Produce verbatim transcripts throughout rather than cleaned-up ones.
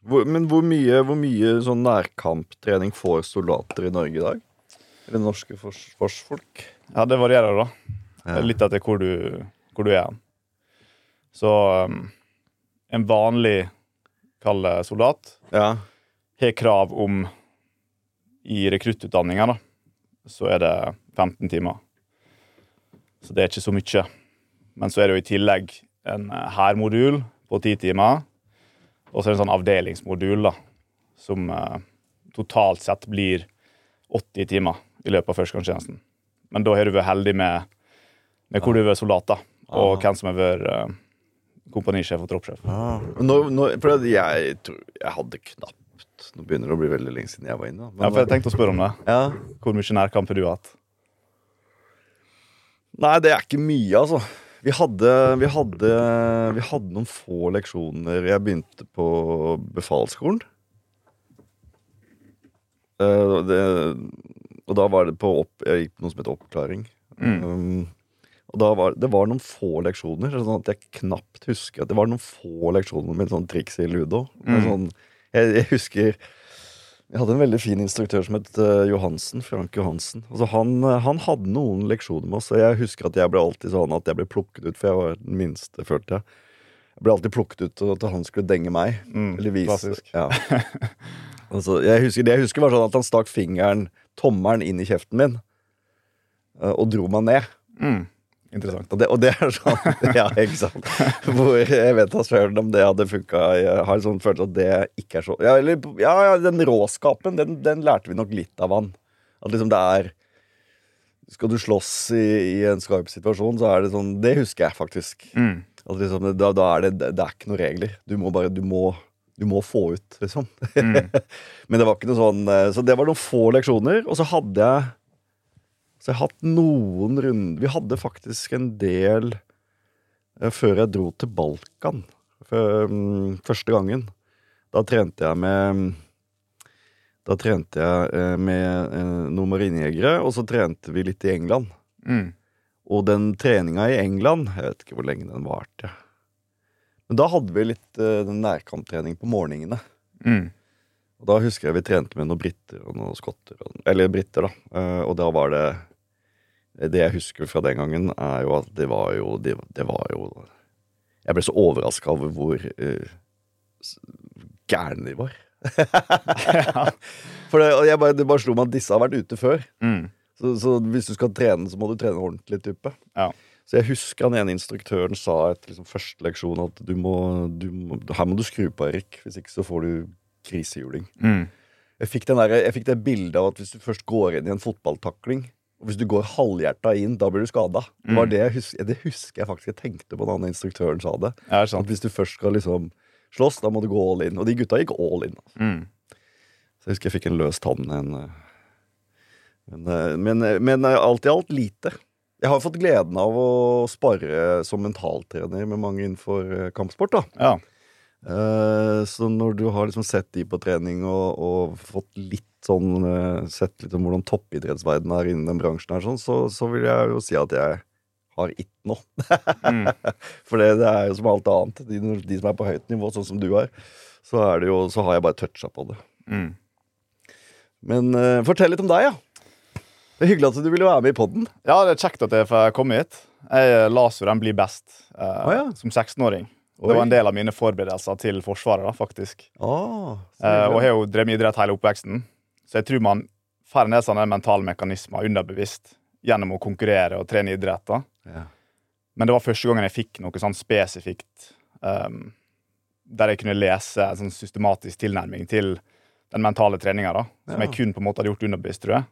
Hvor, men hvor mye, hvor mye sånn nærkamptrening får soldater i Norge i dag? Eller norske fors, forsfolk? Ja, det varierer da. Ja. Litt etter hvor du, hvor du er. Så um, en vanlig, kall det soldat, Ja. har krav om, i rekruttutdanninga da, så er det femten timer. Så det er ikke så mye. Men så er det jo i tillegg en hermodul på ti timer, og så er det en sånn avdelingsmodul da, som eh, totalt sett blir åtti timer i løpet av førstegangstjenesten. Men da har du vært heldig med, med hvor du har vært soldat da, og Ah. hvem som har vært eh, kompanisjef og troppsjef. Ah. Nå, nå, for jeg, tror, jeg hadde knapt Nå begynner det å bli veldig lenge siden jeg var inne. Ja, for jeg tenkte å spørre om det. Ja. Hvor mye nærkamp har du hatt? Nei, det er ikke mye, altså. Vi hadde, vi, hadde, vi hadde noen få leksjoner. Jeg begynte på befalsskolen. Uh, det, og da var det på opp, jeg gikk på noe som heter oppklaring. Mm. Um, og da var det var noen få leksjoner, sånn at jeg knapt husker at det var noen få leksjoner med sånn triks i ludo. Mm. Sånn, jeg, jeg husker jeg hadde en veldig fin instruktør som het uh, Johansen, Frank Johansen. Altså han, uh, han hadde noen leksjoner med oss, og jeg husker at jeg ble alltid sånn at jeg ble plukket ut, for jeg var den minste, følte jeg. Jeg ble alltid plukket ut til at han skulle denge meg. Mm, eller vise. klassisk. Ja. Altså, jeg husker, det jeg husker var sånn at han stakk fingeren, tommeren inn i kjeften min, uh, og dro meg ned. Mm. Interessant. Og det, og det er sånn, ja, ikke sant. Hvor jeg vet at selv om det hadde funket, jeg har en sånn følelse at det ikke er så, ja, eller, ja, ja den råskapen, den, den lærte vi nok litt av han. At liksom det er, skal du slåss i, i en skarp situasjon, så er det sånn, det husker jeg faktisk. Mm. At liksom, da, da er det, det er ikke noen regler. Du må bare, du må, du må få ut, liksom. Mm. Men det var ikke noe sånn, så det var noen få leksjoner, og så hadde jeg, så jeg har hatt noen runder. Vi hadde faktisk en del eh, før jeg dro til Balkan. For, um, første gangen. Da trente jeg med Da trente jeg eh, med eh, noen marinejegere, og så trente vi litt i England. Mm. Og den treninga i England, jeg vet ikke hvor lenge den varte. Men da hadde vi litt eh, nærkamptrening på morgenene. Mm. Og da husker jeg vi trente med noen britter og noen skotter. Eller britter, da. Eh, og da var det Det jeg husker fra den gangen, er jo at det var jo Det, det var jo Jeg ble så overrasket over hvor uh, gærne de var. Ja. For det, og jeg bare, det bare slo meg at disse har vært ute før. Mm. Så, så hvis du skal trene, så må du trene ordentlig type. Ja. Så jeg husker han ene instruktøren sa etter liksom, første leksjon at du må, du må, her må du skru på, Erik. Hvis ikke så får du krisehjuling. Mm. Jeg fikk, den der, jeg fikk det bildet av at hvis du først går inn i en fotballtakling, og hvis du går halvhjerta inn, da blir du skadet. Det var det jeg husker, det husker jeg faktisk. Jeg tenkte på da han instruktøren sa det. Ja, det er sant. At hvis du først skal liksom slåss, da må du gå all in. Og de gutta gikk all in. Altså. Mm. Så jeg husker jeg fikk en løs tann. En, men, men, men alt i alt lite. Jeg har fått gleden av å spare som mentaltrener med mange innenfor kampsport, da. Ja. Uh, så når du har liksom sett de på trening og, og fått litt sånn uh, sett litt om hvordan toppidrettsverdenen er innen den bransjen her, sånn, så, så vil jeg jo si at jeg har ikke noe. Mm. For det, det er jo som alt annet. De, de som er på høyt nivå, sånn som du er, så, er det jo, så har jeg bare toucha på det. Mm. Men uh, fortell litt om deg, ja. Det er hyggelig at du ville være med i podden. Ja, det er kjekt at jeg får komme hit. Jeg las jo Den blir best eh, Ah, ja. som seksten-åring. Oi. Det var en del av mine forberedelser til Forsvaret, da, faktisk. Ah, Eh, og jeg har jo drevet med idrett hele oppveksten. Så jeg tror man får en del sånne mentale mekanismer underbevisst gjennom å konkurrere og trene idrett. Da. ja. Men det var første gangen jeg fikk noe sånn spesifikt um, der jeg kunne lese en sånn systematisk tilnærming til den mentale treninga, da, som Ja. jeg kun på en måte hadde gjort underbevisst, tror jeg.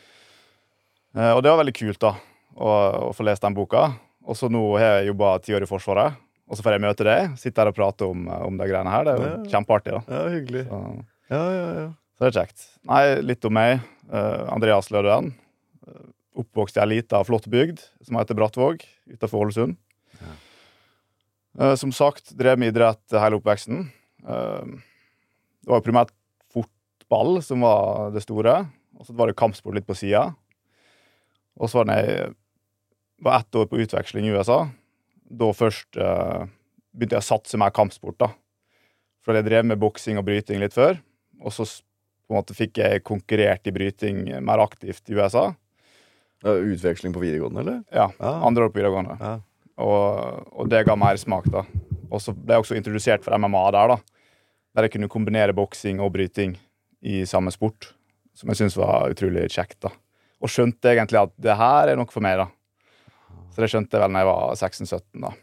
Eh, og det var veldig kult da, å, å få lest den boka. Og så nå har jeg jobbet ti år i Forsvaret, og så får jeg møte deg, sitte her og prate om, om de greiene her. Det er jo Ja. kjempeartig, da. Ja, hyggelig. Så, Ja, ja, ja. så det er kjekt. Nei, litt om meg. Eh, Andreas Lødøen. Eh, oppvokst i en liten flott bygd som heter Brattvåg, utenfor Ålesund. Ja. Eh, som sagt, drev med idrett hele oppveksten. Eh, det var jo primært fotball som var det store, og så var det kampsport litt på siden. Og så var det jeg var ett år på utveksling i U S A. Da først eh, begynte jeg å satse mer kampsport, da. For jeg drev med boksing og bryting litt før, og så på en måte fikk jeg konkurrert i bryting mer aktivt i U S A. Utveksling på videregående, eller? Ja, Ah. andre år på videregående. Ja. Og, og det ga mer smak da. Og så ble jeg også introdusert for M M A der da, der jeg kunne kombinere boksing og bryting i samme sport, som jeg synes var utrolig kjekt da. Og skjønte egentlig at det her er nok for meg da. Så det skjønte jeg vel når jeg var seksten sytten da.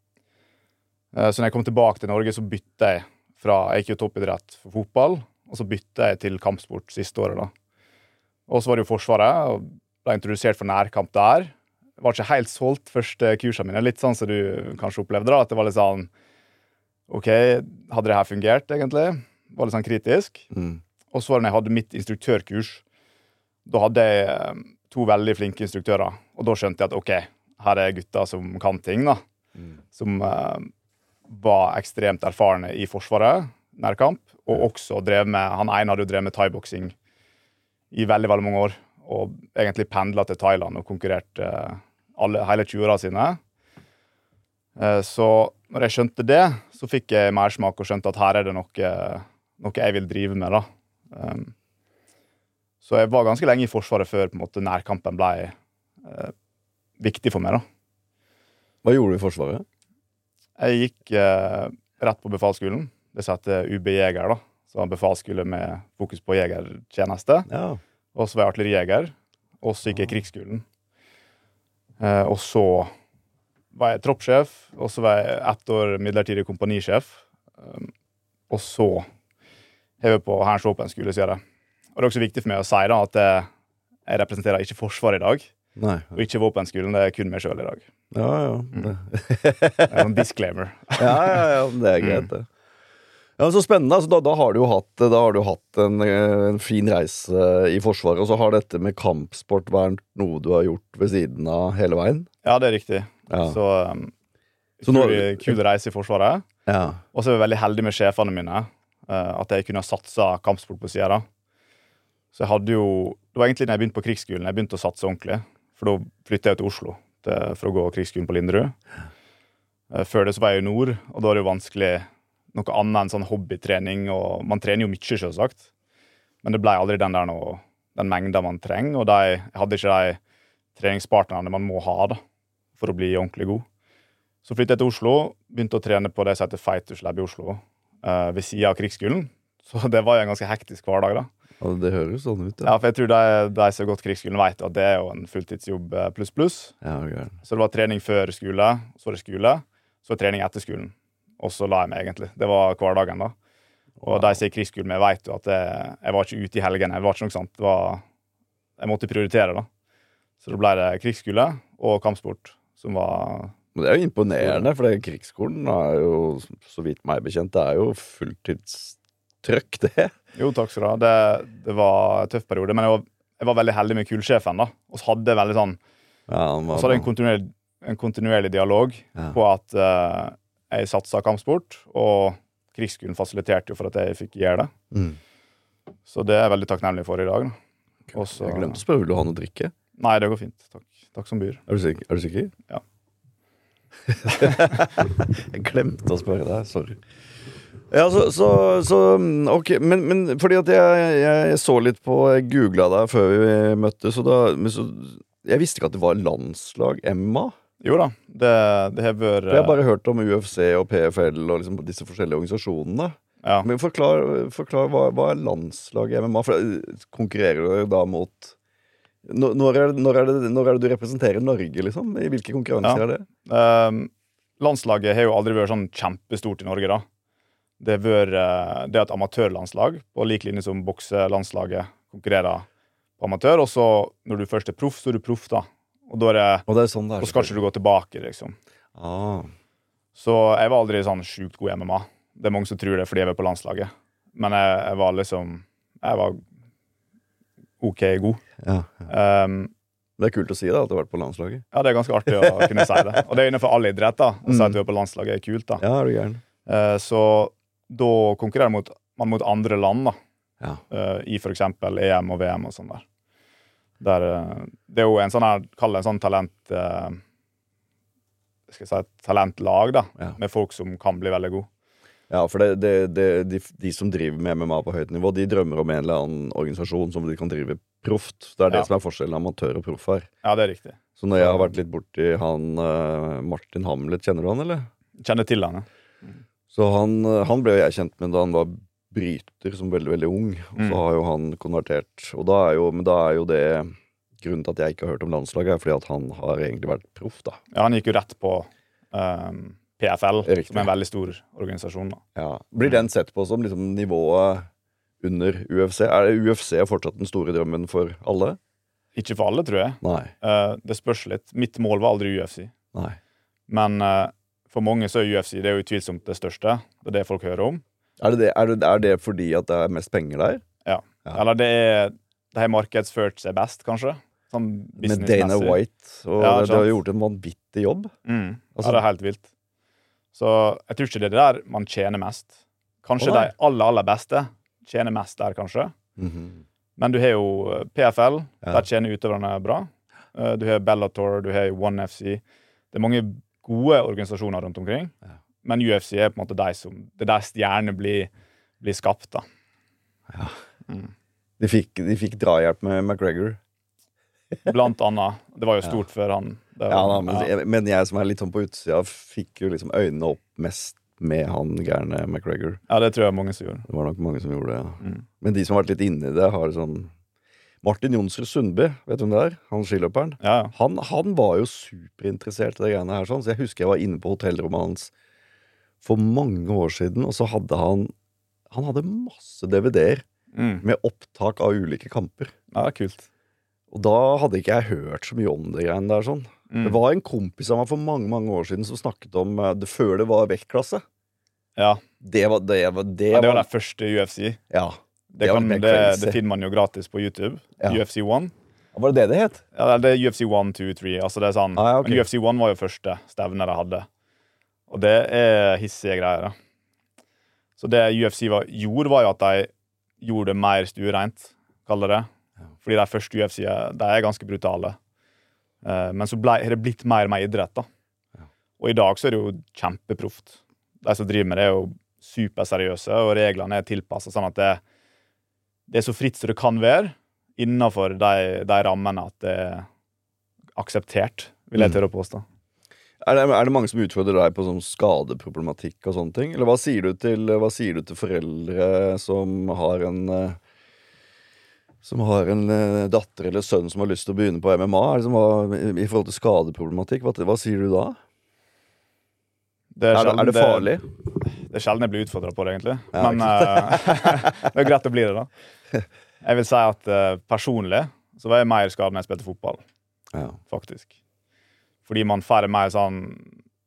Så når jeg kom tilbake til Norge, så bytte jeg fra, jeg gikk jo toppidrett for fotball, og så bytte jeg til kampsport siste året da. Og så var det jo Forsvaret, og ble introdusert for nærkamp der. Jeg var ikke helt solgt første kursene mine, litt sånn som du kanskje opplevde da, at det var litt sånn, ok, hadde det her fungert egentlig? Det var litt sånn kritisk. Mm. Og så var det når jeg hadde mitt instruktørkurs, da hadde jeg to veldig flinke instruktører, og da skjønte jeg at ok, her er gutter som kan ting da, Mm. som uh, var ekstremt erfarne i Forsvaret, nærkamp, og også drev med, han ene hadde jo drevet med thai-boksing i veldig, veldig mange år, og egentlig pendlet til Thailand og konkurrerte uh, alle, hele tjue årene sine. Uh, så når jeg skjønte det, så fikk jeg mersmak og skjønte at her er det noe, noe jeg vil drive med da. Um, så jeg var ganske lenge i Forsvaret før på en måte nærkampen ble uh, viktig for meg da. Hva gjorde du i Forsvaret? Jeg gikk eh, rett på befalsskolen. Det satte U B Jeger da. Så var befalsskole med fokus på jegertjeneste. Ja. Og så var jeg artillerijeger. Og så gikk jeg krigsskolen. Eh, og så var jeg troppsjef. Og så var jeg ett år midlertidig kompanisjef. Um, og så hever jeg på Hærens våpenskole, sier jeg. Og det er også viktig for meg å si da, at jeg, jeg representerer ikke Forsvaret i dag. Nei. Og ikke våpenskolen, det er kun meg selv i dag. Ja, ja. Mm. Det er en disclaimer. Ja, ja, ja, det er greit det. Ja, så spennende, altså, da, da har du jo hatt, da har du hatt en, en fin reise i Forsvaret, og så har dette med kampsport vært noe du har gjort ved siden av hele veien. Ja, det er riktig. Ja. Så, um, Så nå- utrolig kul reise i Forsvaret. Ja. Og så er jeg veldig heldig med sjefene mine, uh, at jeg kunne ha satset kampsport på siden da. Så jeg hadde jo, det var egentlig når jeg begynte på krigsskolen, jeg begynte å satse ordentlig, for da flyttet jeg til Oslo til, for å gå krigsskolen på Linderud. Uh, før det så var jeg i nord, og da er det jo vanskelig noe annet enn sånn hobbytrening, og man trener jo mye selvsagt, men det ble aldri den der noe, den mengden man trenger, og de, jeg hadde ikke de treningspartnerne man må ha da, for å bli ordentlig god. Så flyttet jeg til Oslo, begynte å trene på det som heter Fighters Lab i Oslo, uh, ved siden av krigsskolen, så det var jo en ganske hektisk hverdag da. Ja, det høres sånn ut, Ja, for jeg tror de, de som har gått krigsskolen vet at det er jo en fulltidsjobb eh, pluss pluss. Ja, okay. Så det var trening før skole, så var det skole, så var det trening etter skolen. Og så la jeg meg egentlig. Det var hverdagen da. Og de som er i krigsskolen med vet jo at jeg, jeg var ikke ute i helgen, jeg var ikke noe sant. Det var, jeg måtte prioritere da. Så da ble det krigsskole og kampsport som var... Men det er jo imponerende, for det, krigsskolen er jo, så vidt meg bekjent, det er jo fulltidstrøkk, det. Jo, takk skal du ha. Det, det var en tøff periode, men jeg var, jeg var veldig heldig med kulsjefen da. Og så hadde jeg veldig sånn, Ja, han var, og så hadde jeg en kontinuerlig, en kontinuerlig dialog Ja. på at uh, jeg satset kampsport, og krigsskolen fasiliterte jo for at jeg fikk gjøre det. Mm. Så det er jeg veldig takknemlig for i dag. Da. Også, Jeg glemte å spørre, vil du ha noe å drikke? Nei, det går fint. Takk. Takk som byr. Er du sikker? Er du sikker? Ja. Jeg glemte å spørre deg, sorry. Ja, så, så, så ok, men, men fordi at jeg, jeg, jeg så litt på, jeg googlet deg før vi møttes, så da, men så, jeg visste ikke at det var landslag, Emma. Jo da, det, det har vært... For jeg har bare hørt om U F C og P F L og liksom disse forskjellige organisasjonene. Ja. Men forklar, forklar hva, hva er landslag i M M A? For eh, konkurrerer du da mot... Når når er, det, når, er det, når er det du representerer Norge, liksom? I hvilke konkurranser Ja. er det? Um, landslaget har jo aldri vært sånn kjempestort i Norge da. Det har vært uh, det er et amatørlandslag, på lik linje som bokselandslaget konkurrerer på amatør, og så når du først er proff, så er du proff da. Og da, er det, Og det er sånn det er. da skal ikke du gå tilbake, liksom. Ah. Så jeg var aldri sånn sjukt god i M M A. Det er mange som tror det fordi jeg var på landslaget. Men jeg, jeg var liksom, jeg var ok god. Ja. Um, Det er kult å si da, at du har vært på landslaget. ja, det er ganske artig å kunne si det. Og det er innenfor alle idrett da, å si at du er på landslaget er kult da. Ja, er du gæren. Uh, så da konkurrerer mot, man mot andre land da, Ja. uh, i for eksempel E M og V M og sånn der. der uh, det er jo en sånn her, kall det en sånn talent, uh, skal jeg si et talentlag da, Ja. med folk som kan bli veldig god. Ja, for det, det, det, de, de som driver med M M A på høyt nivå, de drømmer om en eller annen organisasjon som de kan drive proft. Det er det Ja. som er forskjellen amatør og proff her. Ja, det er riktig. Så når jeg har vært litt borti han uh, Martin Hamlet, kjenner du han, eller? Kjenner til han, ja. Så han, uh, han ble jo jeg kjent med da han var bryter som veldig, veldig ung. Og så Mm. har jo han konvertert. Og da er jo, men da er jo det grunnen til at jeg ikke har hørt om landslaget, er fordi at han har egentlig vært proff, da. Ja, han gikk jo rett på um, P F L, Riktig. som er en veldig stor organisasjon. Da. Ja. Blir den sett på som liksom nivået under U F C? Er det U F C fortsatt den store drømmen for alle? Ikke for alle, tror jeg. Nei. Uh, det spørs litt. Mitt mål var aldri U F C. Nei. Men uh, for mange så er U F C det er jo utvilsomt det største. Det er det folk hører om. Er det, det, er, det, er det fordi at det er mest penger der? Ja. Ja. Eller det er det har markedsført seg best, kanskje. Sånn Med Dana businessmessig. White. Og Ja, det, det har sant. gjort en vanvittig jobb. Mm. Altså- ja, det er helt vilt. Så jeg tror ikke det er der man tjener mest. Kanskje Å, nei. de aller, aller beste tjener mest der, kanskje. Mhm. Men du har jo P F L, Ja. der tjener utøverne bra. Eh, Du har Bellator, du har One F C. Det er mange gode organisasjoner rundt omkring. Ja. Men U F C er på en måte de som det er der stjerner blir, blir skapt, da. Ja. Mm. De fikk, de fikk drahjelp med McGregor. Blant annet. Det var jo stort før han det Ja, var, da, men, jeg, men jeg som er litt sånn på utsida, fikk jo liksom øynene opp mest med han gærne McGregor. ja, det tror jeg mange som gjorde. Det var nok mange som gjorde det. Ja. Mm. Men de som har vært litt inne i det, har sånn Martin Jonsrud Sundby, vet du hvem det er? Han skiløperen. Ja, ja. Han, han var jo superinteressert i det greiene her, sånn. Så jeg husker jeg var inne på hotellrommet hans for mange år siden, og så hadde han Han hadde masse D V D-er Mm. med opptak av ulike kamper. Ja, det er kult. Og da hadde ikke jeg hørt så mye om det greiene der. sånn Mm. Det var en kompis av meg for mange mange år siden som snakket om eh, det før det var vektklasse. Ja, Det var det, var, det, ja, det var var den første U F C. Ja. Det, Det var kan, mer det, crazy. det finner man jo gratis på YouTube. Ja. U F C one. Var det det det het? Ja, det er U F C one, two, three. Altså det er sånn. Ah, ja, ok. Men U F C one var jo første stevne de hadde. Og det er hissige greier. da. Så det U F C var, gjorde, var jo at de gjorde det mer stuereint, kaller det. Fordi de første U F C-ene de er ganske brutale. Eh, men så ble, har det blitt mer og mer idrett. da. Ja. Og i dag så er det jo kjempeproft. De som driver med det, er jo superseriøse, og reglene er tilpasset sånn at det, det er så fritt som det kan være, innenfor de, de rammene at det er akseptert, vil jeg Mm. tørre å påstå. Er det, er det mange som utfordrer deg på sånn skadeproblematikk og sånne ting? Eller hva sier du til, hva sier du til foreldre som har en eh, Som har en eh, datter eller sønn som har lyst til å begynne på M M A? Er det som, hva, i, I forhold til skadeproblematikk, hva, hva sier du da? Det Er det, sjelden er det farlig? Det er sjelden jeg blir utfordret på det, egentlig. Ja, Men eh, det er greit å bli det, da. Jeg vil si at eh, personlig så var jeg mer skadet når jeg spilte fotball, Ja. faktisk. Fordi man får mer sånn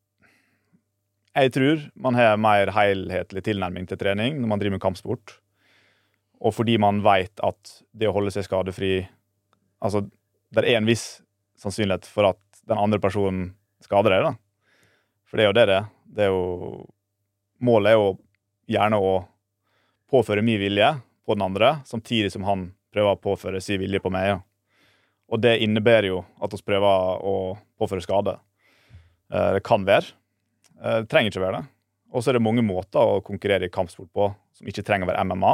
Jeg tror man har en mer helhetlig tilnærming til trening når man driver med kampsport. Og fordi man vet at det å holde seg skadefri Altså, det er en viss sannsynlighet for at den andre personen skader deg, da. For det er jo det det er. Det er jo Målet er jo gjerne å påføre min vilje på den andre, samtidig som han prøver å påføre sin vilje på meg. Ja. Og det innebærer jo at vi prøver å påføre skade. Eh, Det kan være. Eh, Det trenger ikke være det. Og så er det mange måter å konkurrere i kampsport på som ikke trenger å være M M A.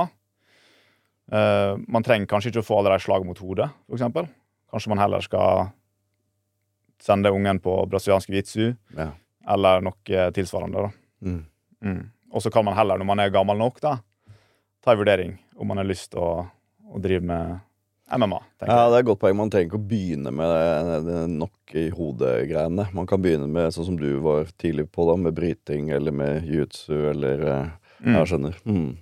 Eh, Man trenger kanskje ikke å få alle de slag mot hodet, for eksempel. Kanskje man heller skal sende ungen på brasiliansk jiu-jitsu, Ja. eller noe tilsvarende. da. Mm. Mm. Og så kan man heller, når man er gammel nok, da, ta en vurdering om man har lyst til å, å drive med M M A. tenker Ja, jeg. det er et godt poeng. Man trenger ikke å begynne med det, det nok i hodet-greiene. Man kan begynne med sånn som du var tidlig på, da, med bryting eller med jiu-jitsu eller eh, Mm. Jeg skjønner. Mm.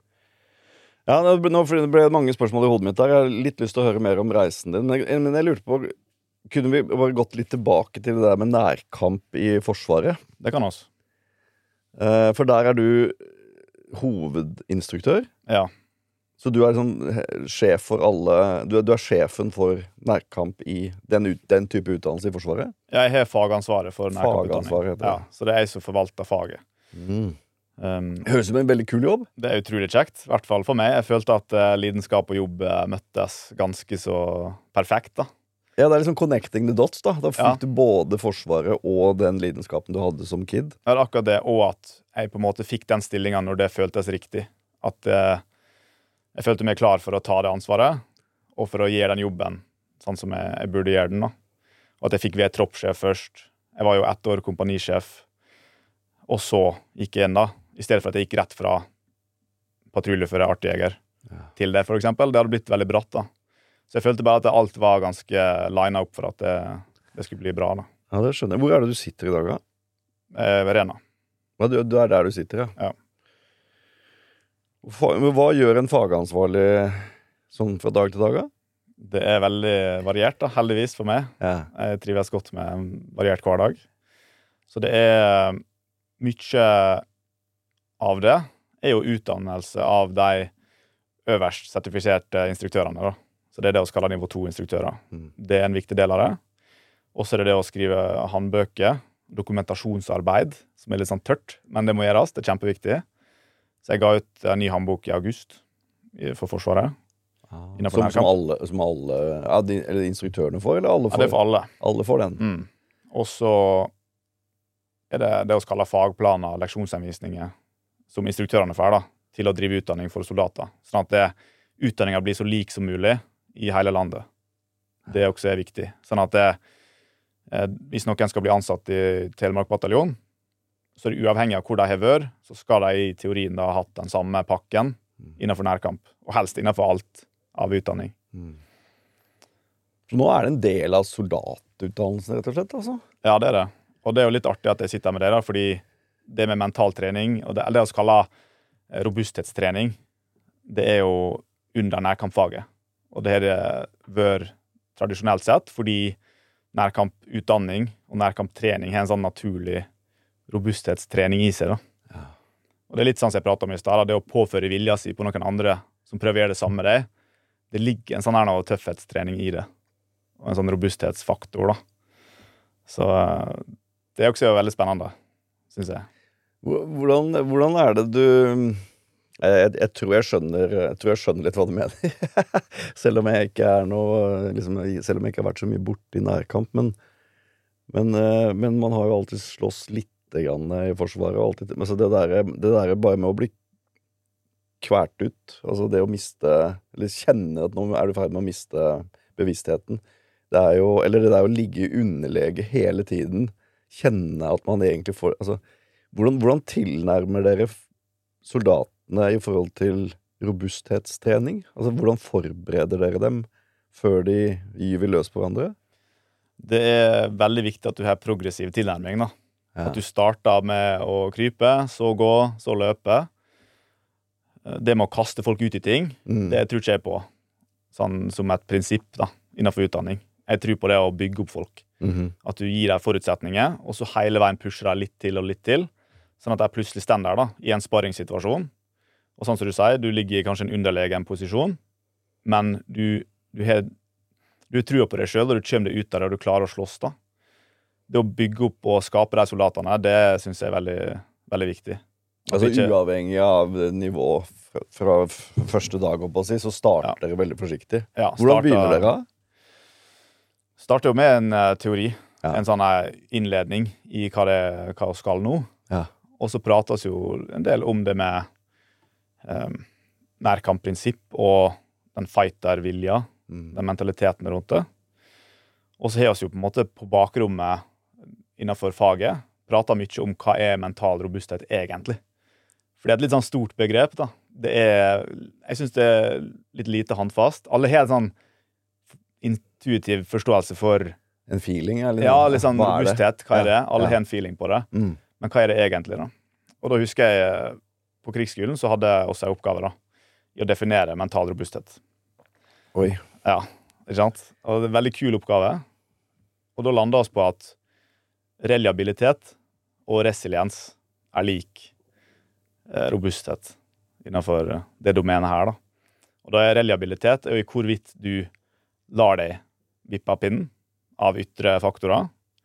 Ja, nå ble- nå ble det mange spørsmål i hodet mitt der. Jeg har litt lyst til å høre mer om reisen din. Men jeg, men jeg lurte på, kunne vi bare gått litt tilbake til det der med nærkamp i Forsvaret? Det kan oss. Eh, for der er du hovedinstruktør. Ja. Så du er sånn he- sjef for alle Du er, du er sjefen for nærkamp i den, ut, den type utdannelse i Forsvaret? Jeg har fagansvaret for Fagansvar nærkamputdanning. heter det. Ja, så det er jeg som forvalter faget. Mm. Um, Høres ut som en veldig kul jobb. det er utrolig kjekt, i hvert fall for meg. Jeg følte at eh, lidenskap og jobb eh, møttes ganske så perfekt. da. Ja, Det er liksom connecting the dots. Da Da fikk Ja. du både Forsvaret og den lidenskapen du hadde som kid. Det er akkurat det, og at jeg på en måte fikk den stillingen når det føltes riktig. At eh, jeg følte meg klar for å ta det ansvaret, og for å gjøre den jobben sånn som jeg, jeg burde gjøre den. Da. Og at jeg fikk være troppsjef først. Jeg var jo ett år kompanisjef, og så gikk jeg inn da, i stedet for at jeg gikk rett fra patruljefører artjeger ja. til det, for eksempel. Det hadde blitt veldig bratt da. Så jeg følte bare at alt var ganske linet opp for at det, det skulle bli bra da. Ja, det skjønner jeg. Hvor er det du sitter i dag da? Eh, ved Rena. Ja, du, du er der du sitter, ja. Ja. Hva, hva gjør en fagansvarlig sånn fra dag til dag da? Det er veldig variert da, heldigvis for meg. Ja. Jeg trives godt med en variert hverdag. Så det er mye av det er jo utdannelse av de øverst sertifiserte instruktørene da. Så det er det vi kaller nivå to instruktører. Mm. Det er en viktig del av det. Og så er det det å skrive håndbøker, dokumentasjonsarbeid, som er litt sånn tørt, men det må gjøres, det er kjempeviktig. Så jeg ga ut en ny håndbok i august for Forsvaret. Ah, som, som alle, som alle ja, de, eller instruktørene får, eller alle får? Ja, det er for alle. Alle får den. Mm. Og så er det det vi kaller fagplaner, leksjonsanvisninger, som instruktørene får da, til å drive utdanning for soldater. Sånn at det, utdanningen blir så lik som mulig i hele landet. Det også er viktig. Sånn at det, eh, hvis noen skal bli ansatt i Telemark bataljon, så er det uavhengig av hvor de har vært, så skal de i teorien da ha hatt den samme pakken innenfor nærkamp, og helst innenfor alt av utdanning. Mm. Så nå er det en del av soldatutdannelsen, rett og slett, altså? Ja, det er det. Og det er jo litt artig at jeg sitter med det da, fordi det med mental trening, og det, det vi kaller robusthetstrening, det er jo under nærkampfaget. Og det har det vært tradisjonelt sett, fordi nærkamputdanning og nærkamptrening har en sånn naturlig robusthetstrening i seg da. Ja. Og det er litt sånn som jeg pratet om i stedet, det å påføre vilja si på noen andre som prøver å gjøre det samme med deg, det ligger en sånn her noe tøffhetstrening i det. Og en sånn robusthetsfaktor da. Så det er også veldig spennende, synes jeg. Hvordan, hvordan er det du... Jeg, jeg, tror jeg, skjønner, jeg tror jeg skjønner litt hva du mener. Selv om jeg ikke er noe... Liksom, selv om jeg ikke har vært så mye borte i nærkamp, men, men, men man har jo alltid slåss litt grann i forsvaret. Og alltid, men så det der, det der bare med å bli kvært ut, altså det å miste, eller kjenne at nå er du ferdig med å miste bevisstheten, det er jo, eller det der å ligge i underlege hele tiden, kjenne at man egentlig får, altså, hvordan, hvordan tilnærmer dere soldatene i forhold til robusthetstrening? Altså, hvordan forbereder dere dem før de gyver løs på hverandre? Det er veldig viktig at du har progressiv tilnærming da. Ja. At du starter med å krype, så gå, så løpe. Det med å kaste folk ut i ting, mm. det tror ikke jeg på. Sånn som et prinsipp da, innenfor utdanning. Jeg tror på det å bygge opp folk. Mm-hmm. At du gir deg forutsetninger, og så hele veien pusher deg litt til og litt til, sånn at jeg plutselig stender der da, i en sparringssituasjon. Og sånn som du sier, du ligger i kanskje en underlegen posisjon, men du, du har du tror på deg selv, og du kommer deg ut av det, og du klarer å slåss da. Det å bygge opp og skape de soldatene, det synes jeg er veldig, veldig viktig. Altså ikke... uavhengig av nivå fra, fra første dag opp å si, så starter ja. dere veldig forsiktig. Ja, Hvordan starter, begynner dere? Starter jo med en uh, teori, ja. en sånn uh, innledning i hva det hva skal nå. Ja. Og så prates jo en del om det med um, nærkampprinsipp og den fighter-vilja, mm. den mentaliteten rundt det. Og så har vi jo på en måte på bakrommet innenfor faget prater mye om hva er mental robusthet egentlig. For det er et litt sånn stort begrep da. Det er, jeg synes det er litt lite håndfast. Alle har en sånn intuitiv forståelse for... En feeling, eller? Ja, litt sånn hva robusthet. Hva er det? Alle ja. har en feeling på det. Mm. Men hva er det egentlig da? Og da husker jeg, på krigsskolen så hadde jeg også en oppgave da, i å definere mental robusthet. Oi. Ja, ikke sant? Og det er en veldig kul oppgave. Og da landet oss på at reliabilitet og resiliens er lik eh, robusthet innenfor det domenet her da. Og da er reliabilitet er jo i hvorvidt du lar deg vippe av pinnen av ytre faktorer.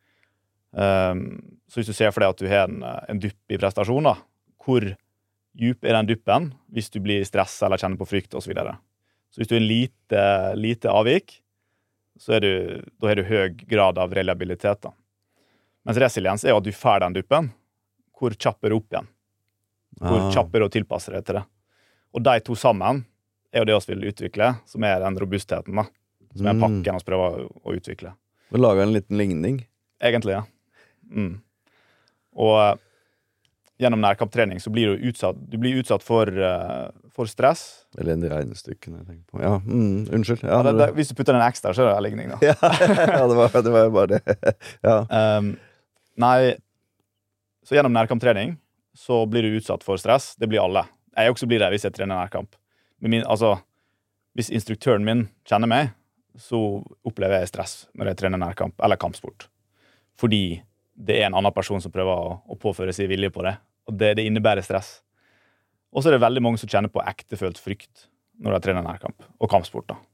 Um, så hvis du ser for deg at du har en, en dupp i prestasjon da, hvor djup er den duppen hvis du blir stresset eller kjenner på frykt og så videre. Så hvis du er en lite, lite avvik, så er du, da har du høy grad av reliabilitet da. Mens resiliens er jo at du får den duppen, hvor kjapp er du opp igjen. Hvor Ah. kjapp er det å tilpasse deg til det. Og de to sammen er jo det vi vil utvikle, som er den robustheten, da. Som er Mm. pakken vi prøver å, å utvikle. Vi lager en liten ligning. Egentlig, ja. Mm. Og eh, gjennom nærkamptrening så blir du utsatt, du blir utsatt for, eh, for stress. Eller en regnestykke, når jeg tenker på. Ja, mm, unnskyld. Ja, Ja, det, når det, du- hvis du putter den ekstra, så er det en ligning, da. ja, ja, det var, det var jo bare det. Ja. Um, nei, så gjennom nærkamptrening så blir du utsatt for stress. Det blir alle. Jeg også blir det hvis jeg trener nærkamp. Men min, altså, hvis instruktøren min kjenner meg, så opplever jeg stress når jeg trener nærkamp eller kampsport. Fordi det er en annen person som prøver å, å påføre sin vilje på det. Og det, det innebærer stress. Og så er det veldig mange som kjenner på ektefølt frykt når de trener nærkamp og kampsport, da.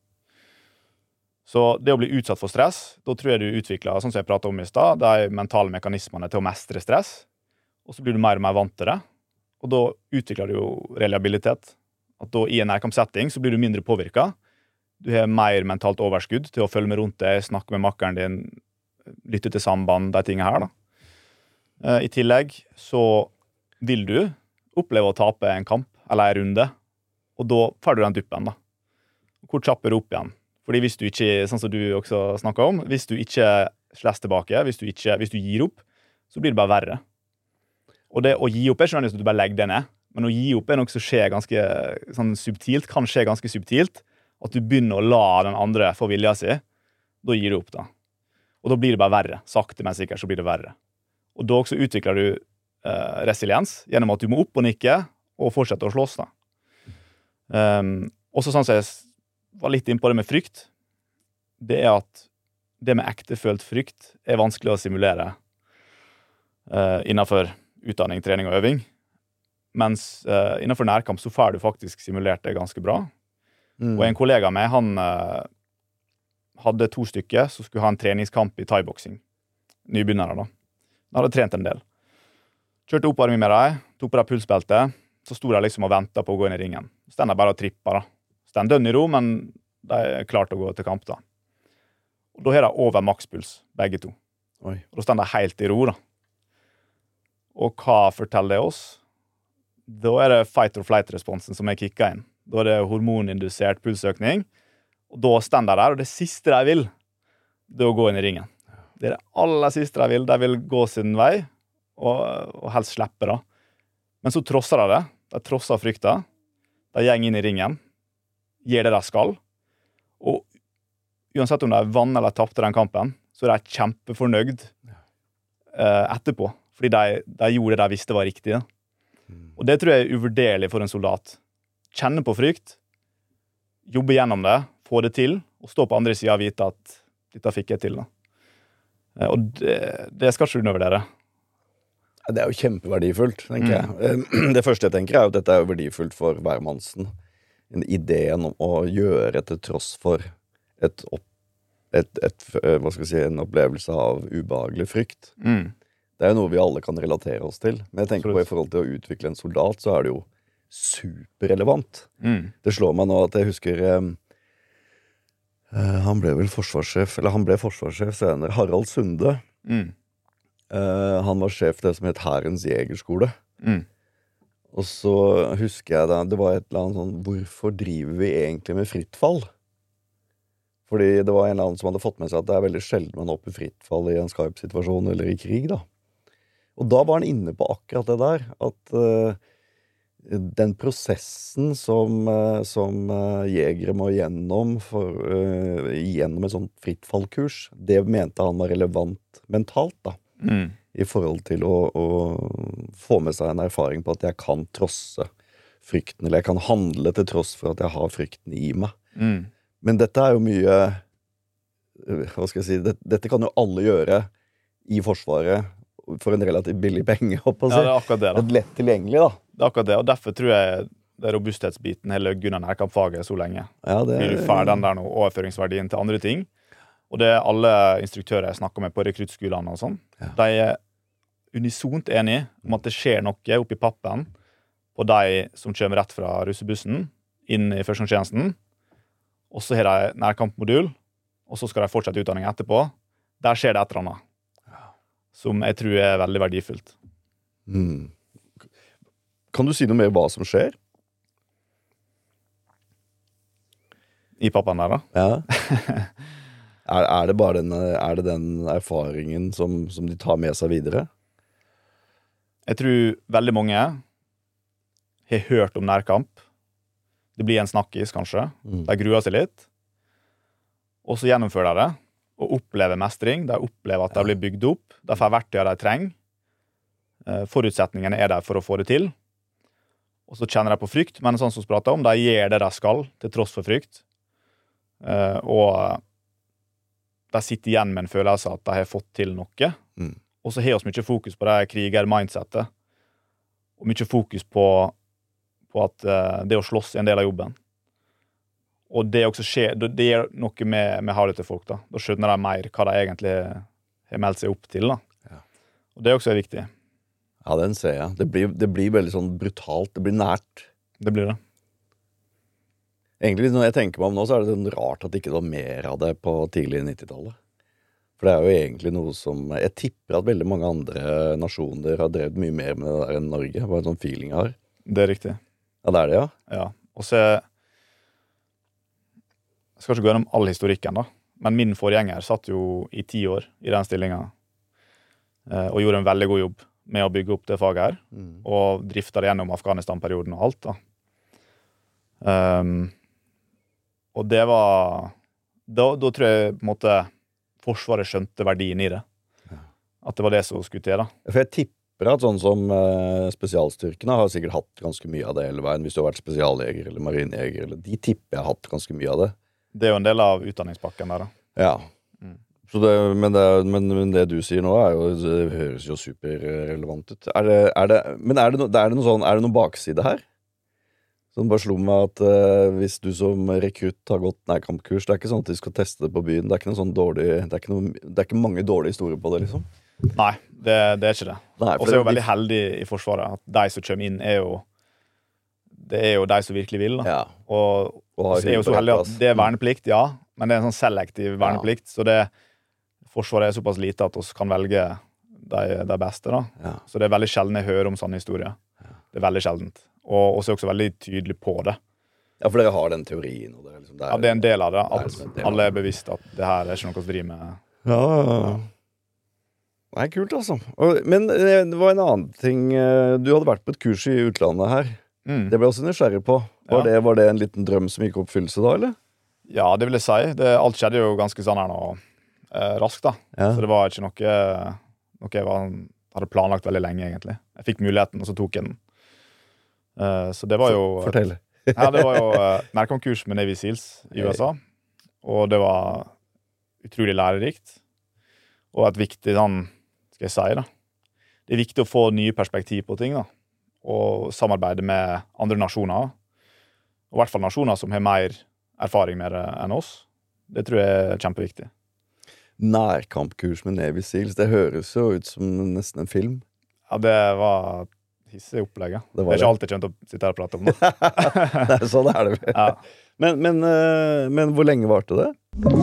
Så det å bli utsatt for stress, da tror jeg du utvikler, sånn som jeg pratet om i stad, de mentale mekanismene til å mestre stress, og så blir du mer og mer vant til det, og da utvikler du jo reliabilitet. At da i en nærkampsetting så blir du mindre påvirket, du har mer mentalt overskudd til å følge med rundt deg, snakke med makkeren din, lytte til samband, de tingene her, da. Eh, I tillegg så vil du oppleve å tape en kamp, eller en runde, og da får du den duppen, da. Hvor kjapp er du opp igjen? Fordi hvis du ikke, sånn som du også snakket om, hvis du ikke slåss tilbake, hvis du, ikke, hvis du gir opp, så blir det bare verre. Og det å gi opp er ikke nødvendigvis at du bare legger det ned, men å gi opp er noe som skjer ganske sånn subtilt, kan skje ganske subtilt, at du begynner å la den andre få vilja si, da gir du opp da. Og da blir det bare verre. Sakte, men sikkert så blir det verre. Og da også utvikler du eh, resiliens, gjennom at du må opp og nikke, og fortsette å slåss da. Um, også sånn som jeg var litt inne på det med frykt, det er at det med ektefølt frykt er vanskelig å simulere uh, innenfor utdanning, trening og øving. Mens uh, innenfor nærkamp så får du faktisk simulert det ganske bra. Mm. Og en kollega av meg, han uh, hadde to stykker som skulle ha en treningskamp i thai-boksing. Nybegynnere da. Han hadde trent en del. Kjørte oppvarming med deg, tok på deg pulsbeltet, så sto de liksom og ventet på å gå inn i ringen. Stender bare og tripper da. Stender dønn i ro, men de er klart å gå til kamp da. Og da har de over makspuls, begge to. Oi. Og da stender de helt i ro da. Og hva forteller det oss? Da er det fight or flight-responsen som er kicket inn. Da er det hormonindusert pulsøkning. Og da stender de der, og det siste de vil, det er å gå inn i ringen. Det er det aller siste de vil. De vil gå sin vei, og, og helst slippe da. Men så trosser de det. De trosser frykta. De går inn i ringen. Gjør det de skal. Og uansett om de vann eller tapte den kampen, så er de kjempefornøyd eh, etterpå. Fordi de, de gjorde det de visste var riktig. Da. Og det tror jeg er uvurderlig for en soldat. Kjenne på frykt, jobbe gjennom det, få det til, og stå på andre siden og vite at dette fikk jeg til. Da. Eh, og det, det skal ikke du undervurdere. Det er jo kjempeverdifullt, tenker jeg. Det første jeg tenker er jo at dette er jo verdifullt for hvermannsen. Ideen om å gjøre til tross for et, opp, et, et, hva skal jeg si, en opplevelse av ubehagelig frykt. Mm. Det er jo noe vi alle kan relatere oss til. Men jeg tenker Absolutt. på i forhold til å utvikle en soldat, så er det jo superrelevant. Mm. Det slår meg nå at jeg husker eh, han ble vel forsvarssjef, eller han ble forsvarssjef senere, Harald Sunde. Mm. Eh, han var sjef det som het Hærens Jegerskole. Mm. Og så husker jeg da, det var et eller annet sånn, hvorfor driver vi egentlig med fritt fall? Fordi det var en eller annen som hadde fått med seg at det er veldig sjelden man oppe fritt fall i en Skype-situasjon eller i krig da. Og da var han inne på akkurat det der, at uh, den prosessen som, uh, som uh, jegere må gjennom for, uh, gjennom et sånt frittfallkurs, det mente han var relevant mentalt da. Mm. I forhold til å, å få med seg en erfaring på at jeg kan trosse frykten, eller jeg kan handle til tross for at jeg har frykten i meg. Mm. Men dette er jo mye, hva skal jeg si, det, dette kan jo alle gjøre i Forsvaret for en relativt billig penge, håper Ja, jeg. det er akkurat det da. Et lett tilgjengelig da. Det er akkurat det, og derfor tror jeg det er robusthetsbiten hele Gunnar nærkampfaget så lenge. Ja, det Blir du ferdig den der nå, overføringsverdien til andre ting. Og det er alle instruktører jeg snakker med på rekruttskolene og sånn. Ja. De er unisont enige om at det skjer noe oppi pappen på de som kommer rett fra russebussen inn i førstegangstjenesten. Og så har de nærkampmodul, og så skal de fortsette utdanning etterpå. Der skjer det et eller annet, som jeg tror er veldig verdifullt. Mm. Kan du si noe mer hva som skjer? I pappaen der, da? Ja. er, er det bare den, er det den erfaringen som, som de tar med seg videre? Jeg tror veldig mange har hørt om nærkamp. Det blir en snakkis, kanskje. Mm. De gruer seg litt. Og så gjennomfører de det, og opplever mestring. De opplever at de blir bygd opp. De får verktøyene de trenger. Forutsetningene er der for å få det til. Og så kjenner de på frykt, men sånn som vi prater om, de gjør det de skal, til tross for frykt. Og de sitter igjen med en følelse at de har fått til noe. Mm. Og så har vi mye fokus på det kriger-mindsetet. Og mye fokus på, på at uh, det å slåss er en del av jobben. Og det også skjer, det gjør noe med, med hardet til folk. Da Da skjønner de mer hva de egentlig har meldt seg opp til. Da. Ja. Og det også er viktig. Ja, den ser jeg. Det blir, det blir veldig sånn brutalt. Det blir nært. Det blir det. Egentlig, når jeg tenker meg om nå, så er det sånn rart at det ikke var mer av det på tidlig nittitallet. For det er jo egentlig noe som jeg tipper at veldig mange andre nasjoner har drevet mye mer med det der enn Norge. Bare en sånn feeling jeg har. Det er riktig. Ja, det er det, ja. Ja. Og så jeg skal ikke gå gjennom all historikken, da. Men min forgjenger satt jo i ti år i den stillingen og gjorde en veldig god jobb med å bygge opp det faget her. Mm. Og drifta det gjennom Afghanistan-perioden og alt, da. Um, og det var da, da tror jeg på en måte Forsvaret skjønte verdien i det. Ja. At det var det som skulle til, da. For jeg tipper at sånn som uh, spesialstyrkene har sikkert hatt ganske mye av det hele veien. Hvis du har vært spesialjeger eller marinejeger, eller de tipper jeg har hatt ganske mye av det. Det er jo en del av utdanningspakken der, da. Ja. Mm. Så det, men, det, men, men det du sier nå er jo, det høres jo superrelevant ut. Er det, er det, men er det, no, er det noe sånn, er det noen bakside her? Sånn bare slo meg at uh, hvis du som rekrutt har gått nærkampkurs, det er ikke sånn at de skal teste det på byen. Det er ikke noe sånn dårlig, det er ikke, noe, det er ikke mange dårlige historier på det, liksom. Nei, det, det er ikke det. Og så er jo veldig heldig i Forsvaret at de som kommer inn er jo det er jo de som virkelig vil, da. Ja. Og, og så er jo så heldig at det er verneplikt, ja, men det er en sånn selektiv verneplikt, ja. Så det Forsvaret er såpass lite at vi kan velge de, de beste, da. Ja. Så det er veldig sjelden jeg hører om sånne historier. Ja. Det er veldig sjeldent. Og også er også veldig tydelig på det. Ja, for dere har den teorien. Og det er liksom, det er, ja, det er en del av det. At det er alle er bevisst at det her er ikke noe å drive med. Ja, ja, ja. Det er kult, altså. Og, men det var en annen ting. Du hadde vært på et kurs i utlandet her. Mm. Det ble også nysgjerrig på. Var, ja. det, var det en liten drøm som gikk i oppfyllelse da, eller? Ja, det vil jeg si. Det, alt skjedde jo ganske sånn her nå eh, raskt, da. Ja. Så det var ikke noe, noe jeg var, hadde planlagt veldig lenge, egentlig. Jeg fikk muligheten, og så tok jeg den. Uh, så det var jo Fortell. Ja, det var jo uh, nærkampkurs med Navy Seals i U S A. Og det var utrolig lærerikt. Og et viktig sånn, skal jeg si da det er viktig å få nye perspektiv på ting, da. Og samarbeide med andre nasjoner. Og i hvert fall nasjoner som har mer erfaring med det enn oss. Det tror jeg er kjempeviktig. Nærkampkurs med Navy Seals, det høres jo ut som nesten en film. Ja, det var hisse opplegget. Det, det er ikke alt jeg kommer til å sitte her og prate om nå. Det er sånn er det. Ja. Men, men, men hvor lenge varte det?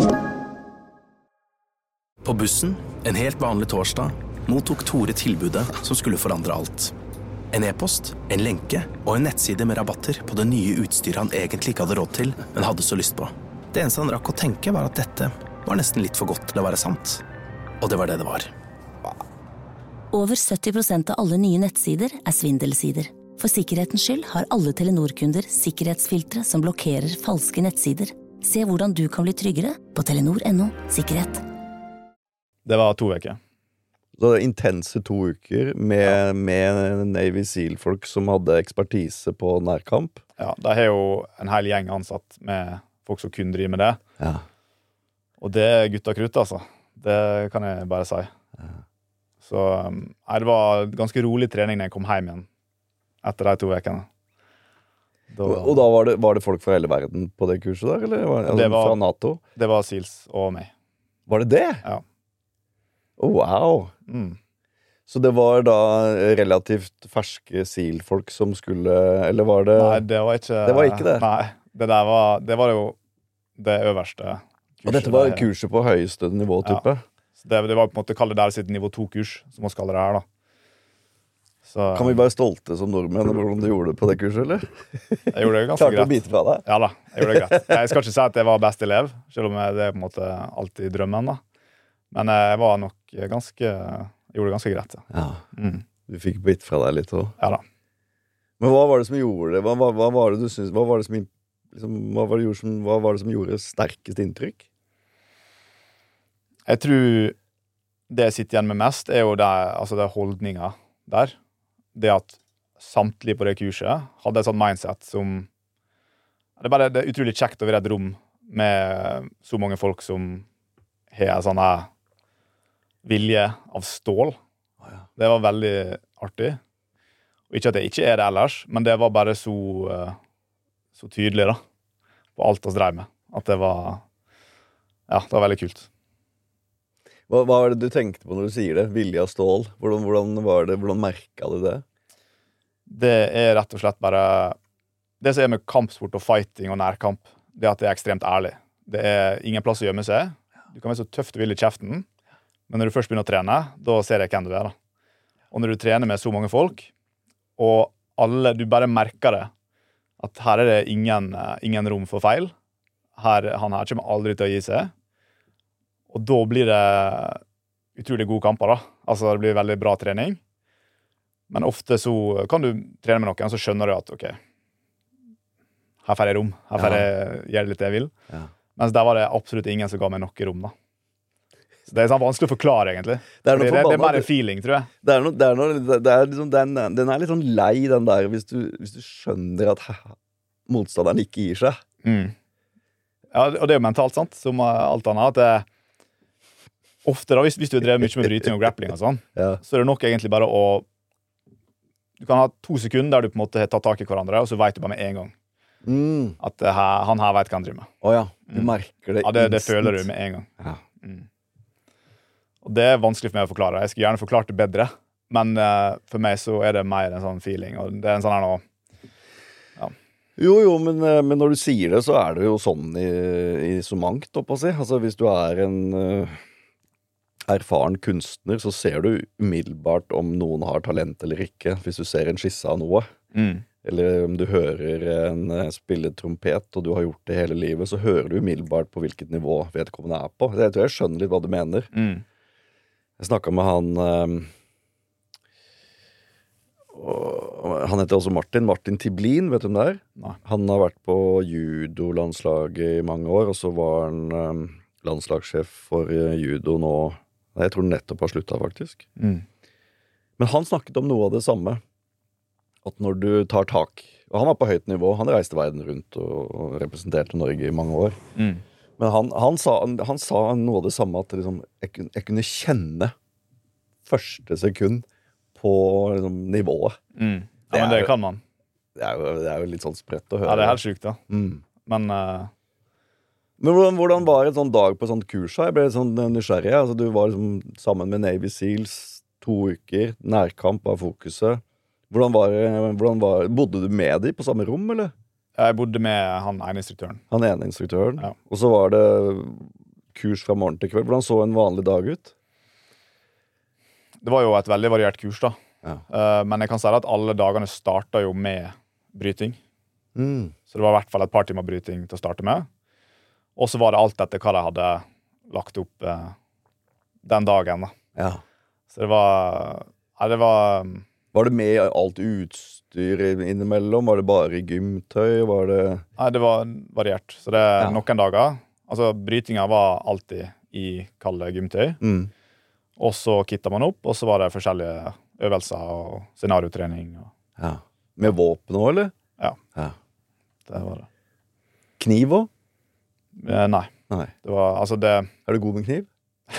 På bussen, en helt vanlig torsdag, mottok Tore tilbudet som skulle forandre alt. En e-post, en lenke og en nettside med rabatter på det nye utstyret han egentlig ikke hadde råd til, men hadde så lyst på. Det eneste han rakk å tenke var at dette var nesten litt for godt til å være sant. Og det var det det var. Over sytti prosent av alle nye nettsider er svindelsider. For sikkerhetens skyld har alle Telenor-kunder sikkerhetsfiltre som blokkerer falske nettsider. Se hvordan du kan bli tryggere på telenor punktum no sikkerhet. Det var to uker. Så intense to uker med, ja. med Navy Seal-folk som hadde ekspertise på nærkamp. Ja, de har jo en hel gjeng ansatt med folk som kunne drive med det. Ja. Og det er gutta krutt, altså. Det kan jeg bare si. Ja. Så nei, det var ganske rolig trening når jeg kom hjem igjen etter de to vekene. Da, og da var det, var det folk fra hele verden på det kurset der, eller var, altså, det var, fra NATO? Det var Seals og meg. Var det det? Ja. Oh, wow. Mm. Så det var da relativt ferske Seal-folk som skulle, eller var det? Nei, det var ikke det. Var ikke det. Nei, det der var, det var jo det øverste kurset. Og dette var der, kurset på høyeste nivå, type? Ja. Det, det var på en måte kallet der sitt nivå to-kurs, som vi kaller det her, da. Så, Kan vi være stolte som nordmenn hvordan du gjorde det på det kurset, eller? Jeg gjorde det ganske Klarte å greit. bite fra deg? Ja da, jeg gjorde det greit. Jeg skal ikke si at jeg var best elev, selv om det er på en måte alltid drømmen, da. Men jeg var nok ganske, jeg gjorde det ganske greit, ja. Ja. Mm. Du fikk bitt fra deg litt også. Ja da. Men hva var det som gjorde det? Hva, hva, hva var det du synes, hva var det som, liksom, hva var det, gjorde som, hva var det som gjorde sterkest inntrykk? Jeg tror det jeg sitter igjen med mest, er jo det, altså det holdninga der. Det at samtlige på det kurset hadde et sånt mindset som det er bare det er utrolig kjekt å være i et rom med så mange folk som har en sånn her vilje av stål. Oh, ja. Det var veldig artig. Og ikke at det ikke er det ellers, men det var bare så, så tydelig da, på alt vi drev med. At det var, ja, det var veldig kult. Hva, hva er det du tenkte på når du sier det? Vilje av stål? Hvordan, hvordan var det? Hvordan merket du det? Det er rett og slett bare det som er med kampsport og fighting og nærkamp, det er at det er ekstremt ærlig. Det er ingen plass å gjemme seg. Du kan være så tøft og vill i kjeften, men når du først begynner å trene, da ser jeg hvem du er da. Og når du trener med så mange folk, og alle, du bare merker det, at her er det ingen, ingen rom for feil. Her, han her kommer aldri til å gi seg. Og da blir det utrolig gode kamper da. Altså det blir veldig bra trening. Men ofte så kan du trene med noen, så skjønner du at, ok, her får jeg rom. Her får jeg gjøre litt det jeg vil. Ja. Mens der var det absolutt ingen som ga meg noe rom da. Så det er sånn vanskelig å forklare egentlig. Det er, det, det, det er bare en feeling, tror jeg. Det er noe, det er noe, det er liksom, den, den er litt sånn lei, den der, hvis du, hvis du skjønner at motstanderen ikke gir seg. Mm. Ja, og det er jo mentalt, sant? Som alt annet, at det ofte da, hvis, hvis du drev mye med bryting og grappling og sånn, Ja. så er det nok egentlig bare å du kan ha to sekunder der du på en måte har tatt tak i hverandre, og så vet du bare med en gang Mm. at det her, han her vet hva han driver med. Å ja, du Mm. merker det Ja, det, det instant. føler du med en gang. Ja. Mm. Og det er vanskelig for meg å forklare. Jeg skulle gjerne forklart det bedre, men uh, for meg så er det mer en sånn feeling, og det er en sånn her nå. Jo, jo, men, eh, men når du sier det, så er det jo sånn i, i så mangt, opp å si. Altså, hvis du er en uh, erfaren kunstner, så ser du umiddelbart om noen har talent eller ikke, hvis du ser en skisse av noe. Mm. Eller om du hører en uh, spille trompet, og du har gjort det hele livet, så hører du umiddelbart på hvilket nivå vedkommende er på. Jeg tror jeg skjønner litt hva du mener. Mm. Jeg snakket med han um, og, han heter også Martin Martin Tiblin, vet du hvem det er? Nei. Han har vært på judo-landslaget i mange år, og så var han um, landslagssjef for uh, judo nå. Jeg tror han nettopp har sluttet faktisk. Mm. Men han snakket om noe av det samme, at når du tar tak, og han var på høyt nivå, han reiste verden rundt og, og representerte Norge i mange år, Mm. men han, han, sa, han sa noe av det samme, at liksom, jeg, kun- jeg kunne kjenne første sekund på liksom, nivået. Mm. Det Ja, men er det jo- kan man. Det er, jo, det er jo litt sånn spredt å høre. Ja, det er helt sykt da. Mm. Men uh, Men hvordan, hvordan var en sånn dag på et sånt kurs? Da? Jeg ble sånn nysgjerrig. Altså, du var liksom sammen med Navy Seals to uker. Nærkamp var fokuset. Hvordan var, det- hvordan var, bodde du med dem på samme rom, eller? jeg bodde med han ene instruktøren. Han ene instruktøren. Ja. Og så var det kurs fra morgen til kveld. Hvordan så en vanlig dag ut? Det var jo et veldig variert kurs da. Ja. Uh, men jeg kan si at alle dagene startet jo med bryting. Mm. Så det var i hvert fall et par timer bryting til å starte med. Og så var det alt etter hva de hadde lagt opp uh, den dagen da. Ja. Så det var... Ja, det var... um, Var det med alt utstyr innimellom? Var det bare gymtøy? Var det... Nei, det var variert. Så det er Ja. noen dager. Altså, brytinga var alltid i kalde gymtøy. Mm. Og så kittet man opp, og så var det forskjellige øvelser og scenariotrening. Og Ja. Med våpen også, eller? Ja. Ja. det var det. Kniv også? Eh, nei, Nei. det var, altså det... Er du god med kniv?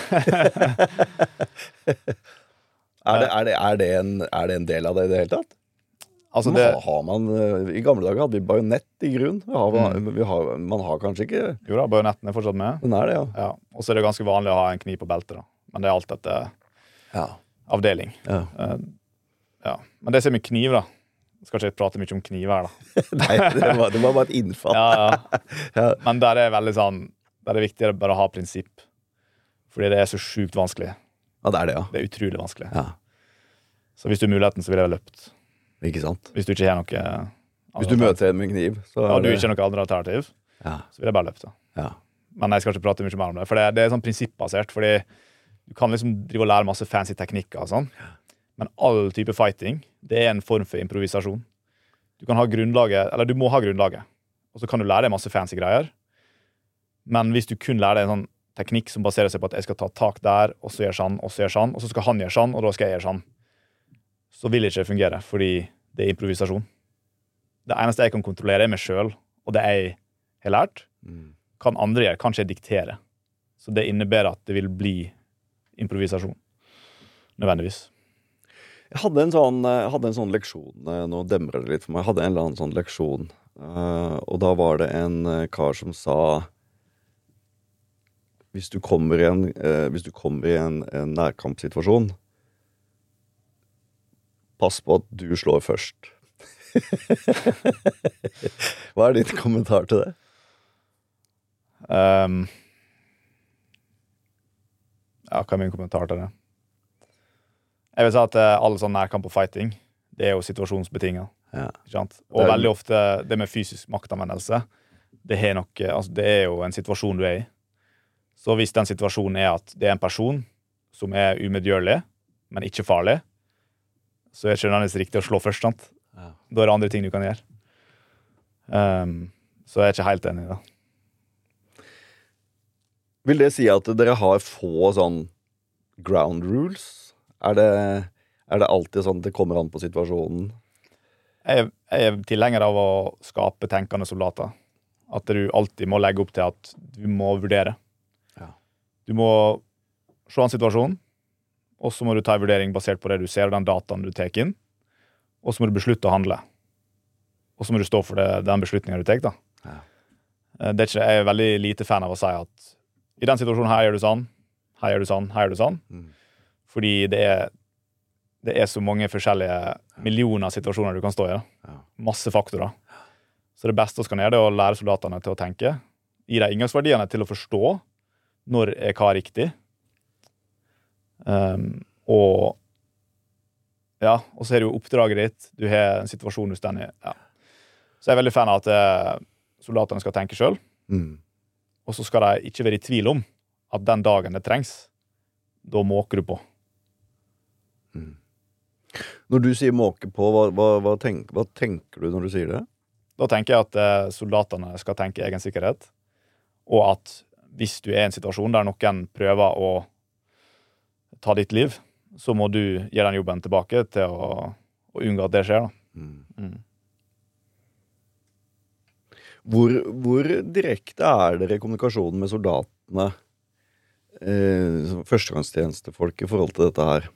er, det, er, det, er, det en, er det en del av det i det hele tatt? Altså Men det... har, har man, eh, I gamle dager hadde vi bajonett i grunn. Vi har, vi har, man har kanskje ikke... Jo da, bajonetten er fortsatt med. Den er det, ja. Ja. Og så er det ganske vanlig å ha en kniv på beltet da. Men det er alt etter Ja. avdeling. ja. Eh, ja. Men det som er med kniv da, jeg skal ikke prate mye om kniv her da. Nei, det var, det var bare et innfall. Ja, ja. Ja. Men der er veldig sånn, der er det viktigere bare å ha prinsipp. Fordi det er så sjukt vanskelig. Ja, det er det, ja. Det er utrolig vanskelig. ja. Så hvis du har muligheten, så vil jeg løpt. Ikke sant? Hvis du ikke har noe Hvis du møter en med kniv, så Ja, er du det... ikke har noe andre alternativ, Ja, så vil jeg bare løpe da. ja. Men jeg skal ikke prate mye mer om det, for det, det er sånn prinsippbasert, fordi du kan liksom drive og lære masse fancy teknikker og sånn, men all type fighting, det er en form for improvisasjon. Du kan ha grunnlaget, eller du må ha grunnlaget, og så kan du lære deg masse fancy greier, men hvis du kun lærer deg en sånn teknikk som baserer seg på at jeg skal ta tak der, og så gjør sånn, og så gjør sånn, og så skal han gjøre sånn, og da skal jeg gjøre sånn, så vil det ikke fungere, fordi det er improvisasjon. Det eneste jeg kan kontrollere er meg selv, og det jeg har lært, Mm. kan andre gjøre, kanskje jeg diktere. Så det innebærer at det vil bli improvisasjon. Nødvendigvis. Jeg hadde en sånn, jeg hadde en sånn leksjon, eh, nå demrer det litt for meg, jeg hadde en eller annen sånn leksjon, eh, og da var det en eh, kar som sa, hvis du kommer i en, eh, hvis du kommer i en, en nærkampsituasjon, pass på at du slår først. Hva er din kommentar til det? Um, ja, hva er min kommentar til det? Jeg vil si at eh, alle sånn nærkamp og fighting, det er jo situasjonsbetinget. Ja. Ikke sant? Og Det er- veldig ofte det med fysisk maktanvendelse, det, er nok, altså, det er jo en situasjon du er i. Så hvis den situasjonen er at det er en person som er umedgjørlig, men ikke farlig, så er det ikke nødvendigvis riktig å slå først, sant? Ja. Da er det andre ting du kan gjøre. Um, så jeg er ikke helt enig i det. Vil det si at dere har få sånn ground rules? Er det, er det alltid sånn at det kommer an på situasjonen? Jeg, jeg er tilhenger av å skape tenkende soldater. At du alltid må legge opp til at du må vurdere. Ja. Du må se en situasjon, og så må du ta en vurdering basert på det du ser og den dataen du tar inn, og så må du beslutte å handle. Og så må du stå for det, den beslutningen du tar. Da. Ja. Det er ikke, jeg er veldig lite fan av å si at i den situasjonen her gjør du sånn, her gjør du sånn, her gjør du sånn. Mm. Fordi det er, det er så mange forskjellige millioner situasjoner du kan stå i. Da. Ja. Masse faktorer. Så det beste vi kan gjøre, det er å lære soldatene til å tenke. Gi dem inngangsverdiene til å forstå når er hva riktig. Um, og ja, og så er det jo oppdraget ditt. Du har en situasjon du står i. Ja. Så jeg er veldig fan av at eh, soldatene skal tenke selv. Mm. Og så skal de ikke være i tvil om at den dagen det trengs, da måker du på. Mm. Når du sier måke på, hva, hva, hva, tenk, hva tenker du når du sier det? Da tenker jeg at eh, soldatene skal tenke egen sikkerhet, og at hvis du er i en situasjon der noen prøver å ta ditt liv, så må du gi den jobben tilbake til å, å unngå at det skjer. Da. Mm. Mm. Hvor, hvor direkte er dere i kommunikasjonen med soldatene, eh, som førstegangstjenestefolk, i forhold til dette her?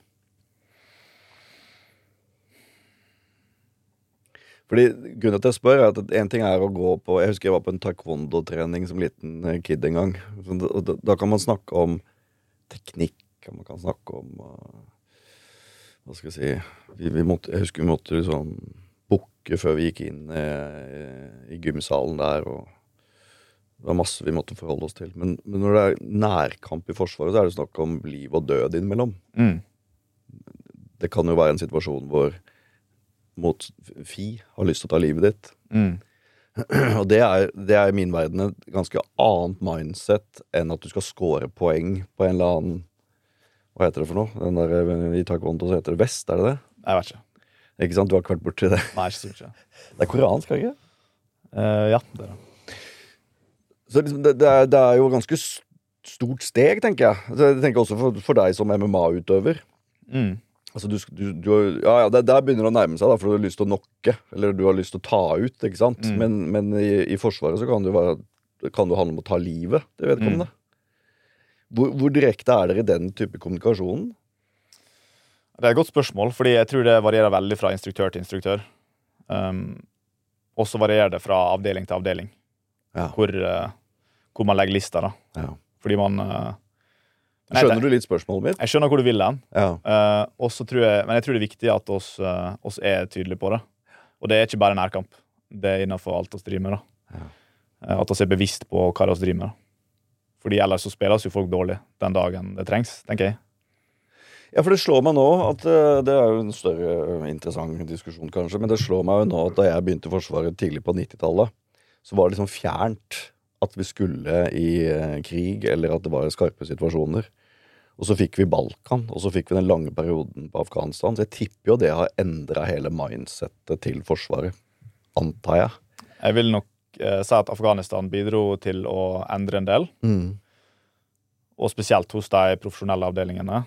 Fordi grunnen til at jeg spør er at en ting er å gå på, jeg husker jeg var på en taekwondo-trening som liten kid en gang, så da, da, da kan man snakke om teknikk, og man kan snakke om, uh, hva skal jeg si, vi, vi måtte, jeg husker vi måtte liksom bukke før vi gikk inn eh, i gymsalen der, og det var masse vi måtte forholde oss til. Men, men når det er nærkamp i forsvaret, så er det snakk om liv og død innimellom. Mm. Det kan jo være en situasjon hvor mot fi har lyst til å ta livet ditt. Mm. Og det er, det er i min verden et ganske annet mindset enn at du skal score poeng på en eller annen, hva heter det for noe? Den der, i taekwondo så heter det vest, er det det? Jeg vet ikke. Ikke sant? Du har ikke vært borti det. Nei, ikke så mye. Det er koreansk, er det ikke? Uh, ja, det er det. Så liksom, det, det, er, det er jo ganske stort steg, tenker jeg. Altså, jeg tenker også for, for deg som M M A-utøver. Mm. Altså, du, du, du, ja, ja, det, der begynner det å nærme seg, da, for du har lyst til å nokke, eller du har lyst til å ta ut, ikke sant? Mm. Men, men i, i forsvaret så kan det, være, kan det handle om å ta livet, det vedkommende. Mm. Hvor, hvor direkte er dere i den type kommunikasjonen? Det er et godt spørsmål, fordi jeg tror det varierer veldig fra instruktør til instruktør. Um, og så varierer det fra avdeling til avdeling, Ja. hvor, uh, hvor man legger lista. Da. Ja. Fordi man... Uh, Skjønner du litt spørsmålet mitt? Jeg skjønner hvor du vil den. Ja. Uh, og så tror jeg, men jeg tror det er viktig at oss, uh, oss er tydelige på det. Og det er ikke bare nærkamp. Det er innenfor alt oss driver med. Da. Ja. Uh, at oss er bevisst på hva oss driver med. Da. Fordi ellers så spiller oss jo folk dårlig den dagen det trengs, tenker jeg. Ja, for det slår meg nå at uh, det er jo en større uh, interessant diskusjon kanskje, men det slår meg jo nå at da jeg begynte i Forsvaret tidlig på nittitallet, så var det liksom fjernt at vi skulle i uh, krig, eller at det var skarpe situasjoner. Og så fikk vi Balkan, og så fikk vi den lange perioden på Afghanistan, så jeg tipper jo det har endret hele mindsetet til Forsvaret, antar jeg. Jeg vil nok uh, si at Afghanistan bidro til å endre en del, Mm. og spesielt hos de profesjonelle avdelingene.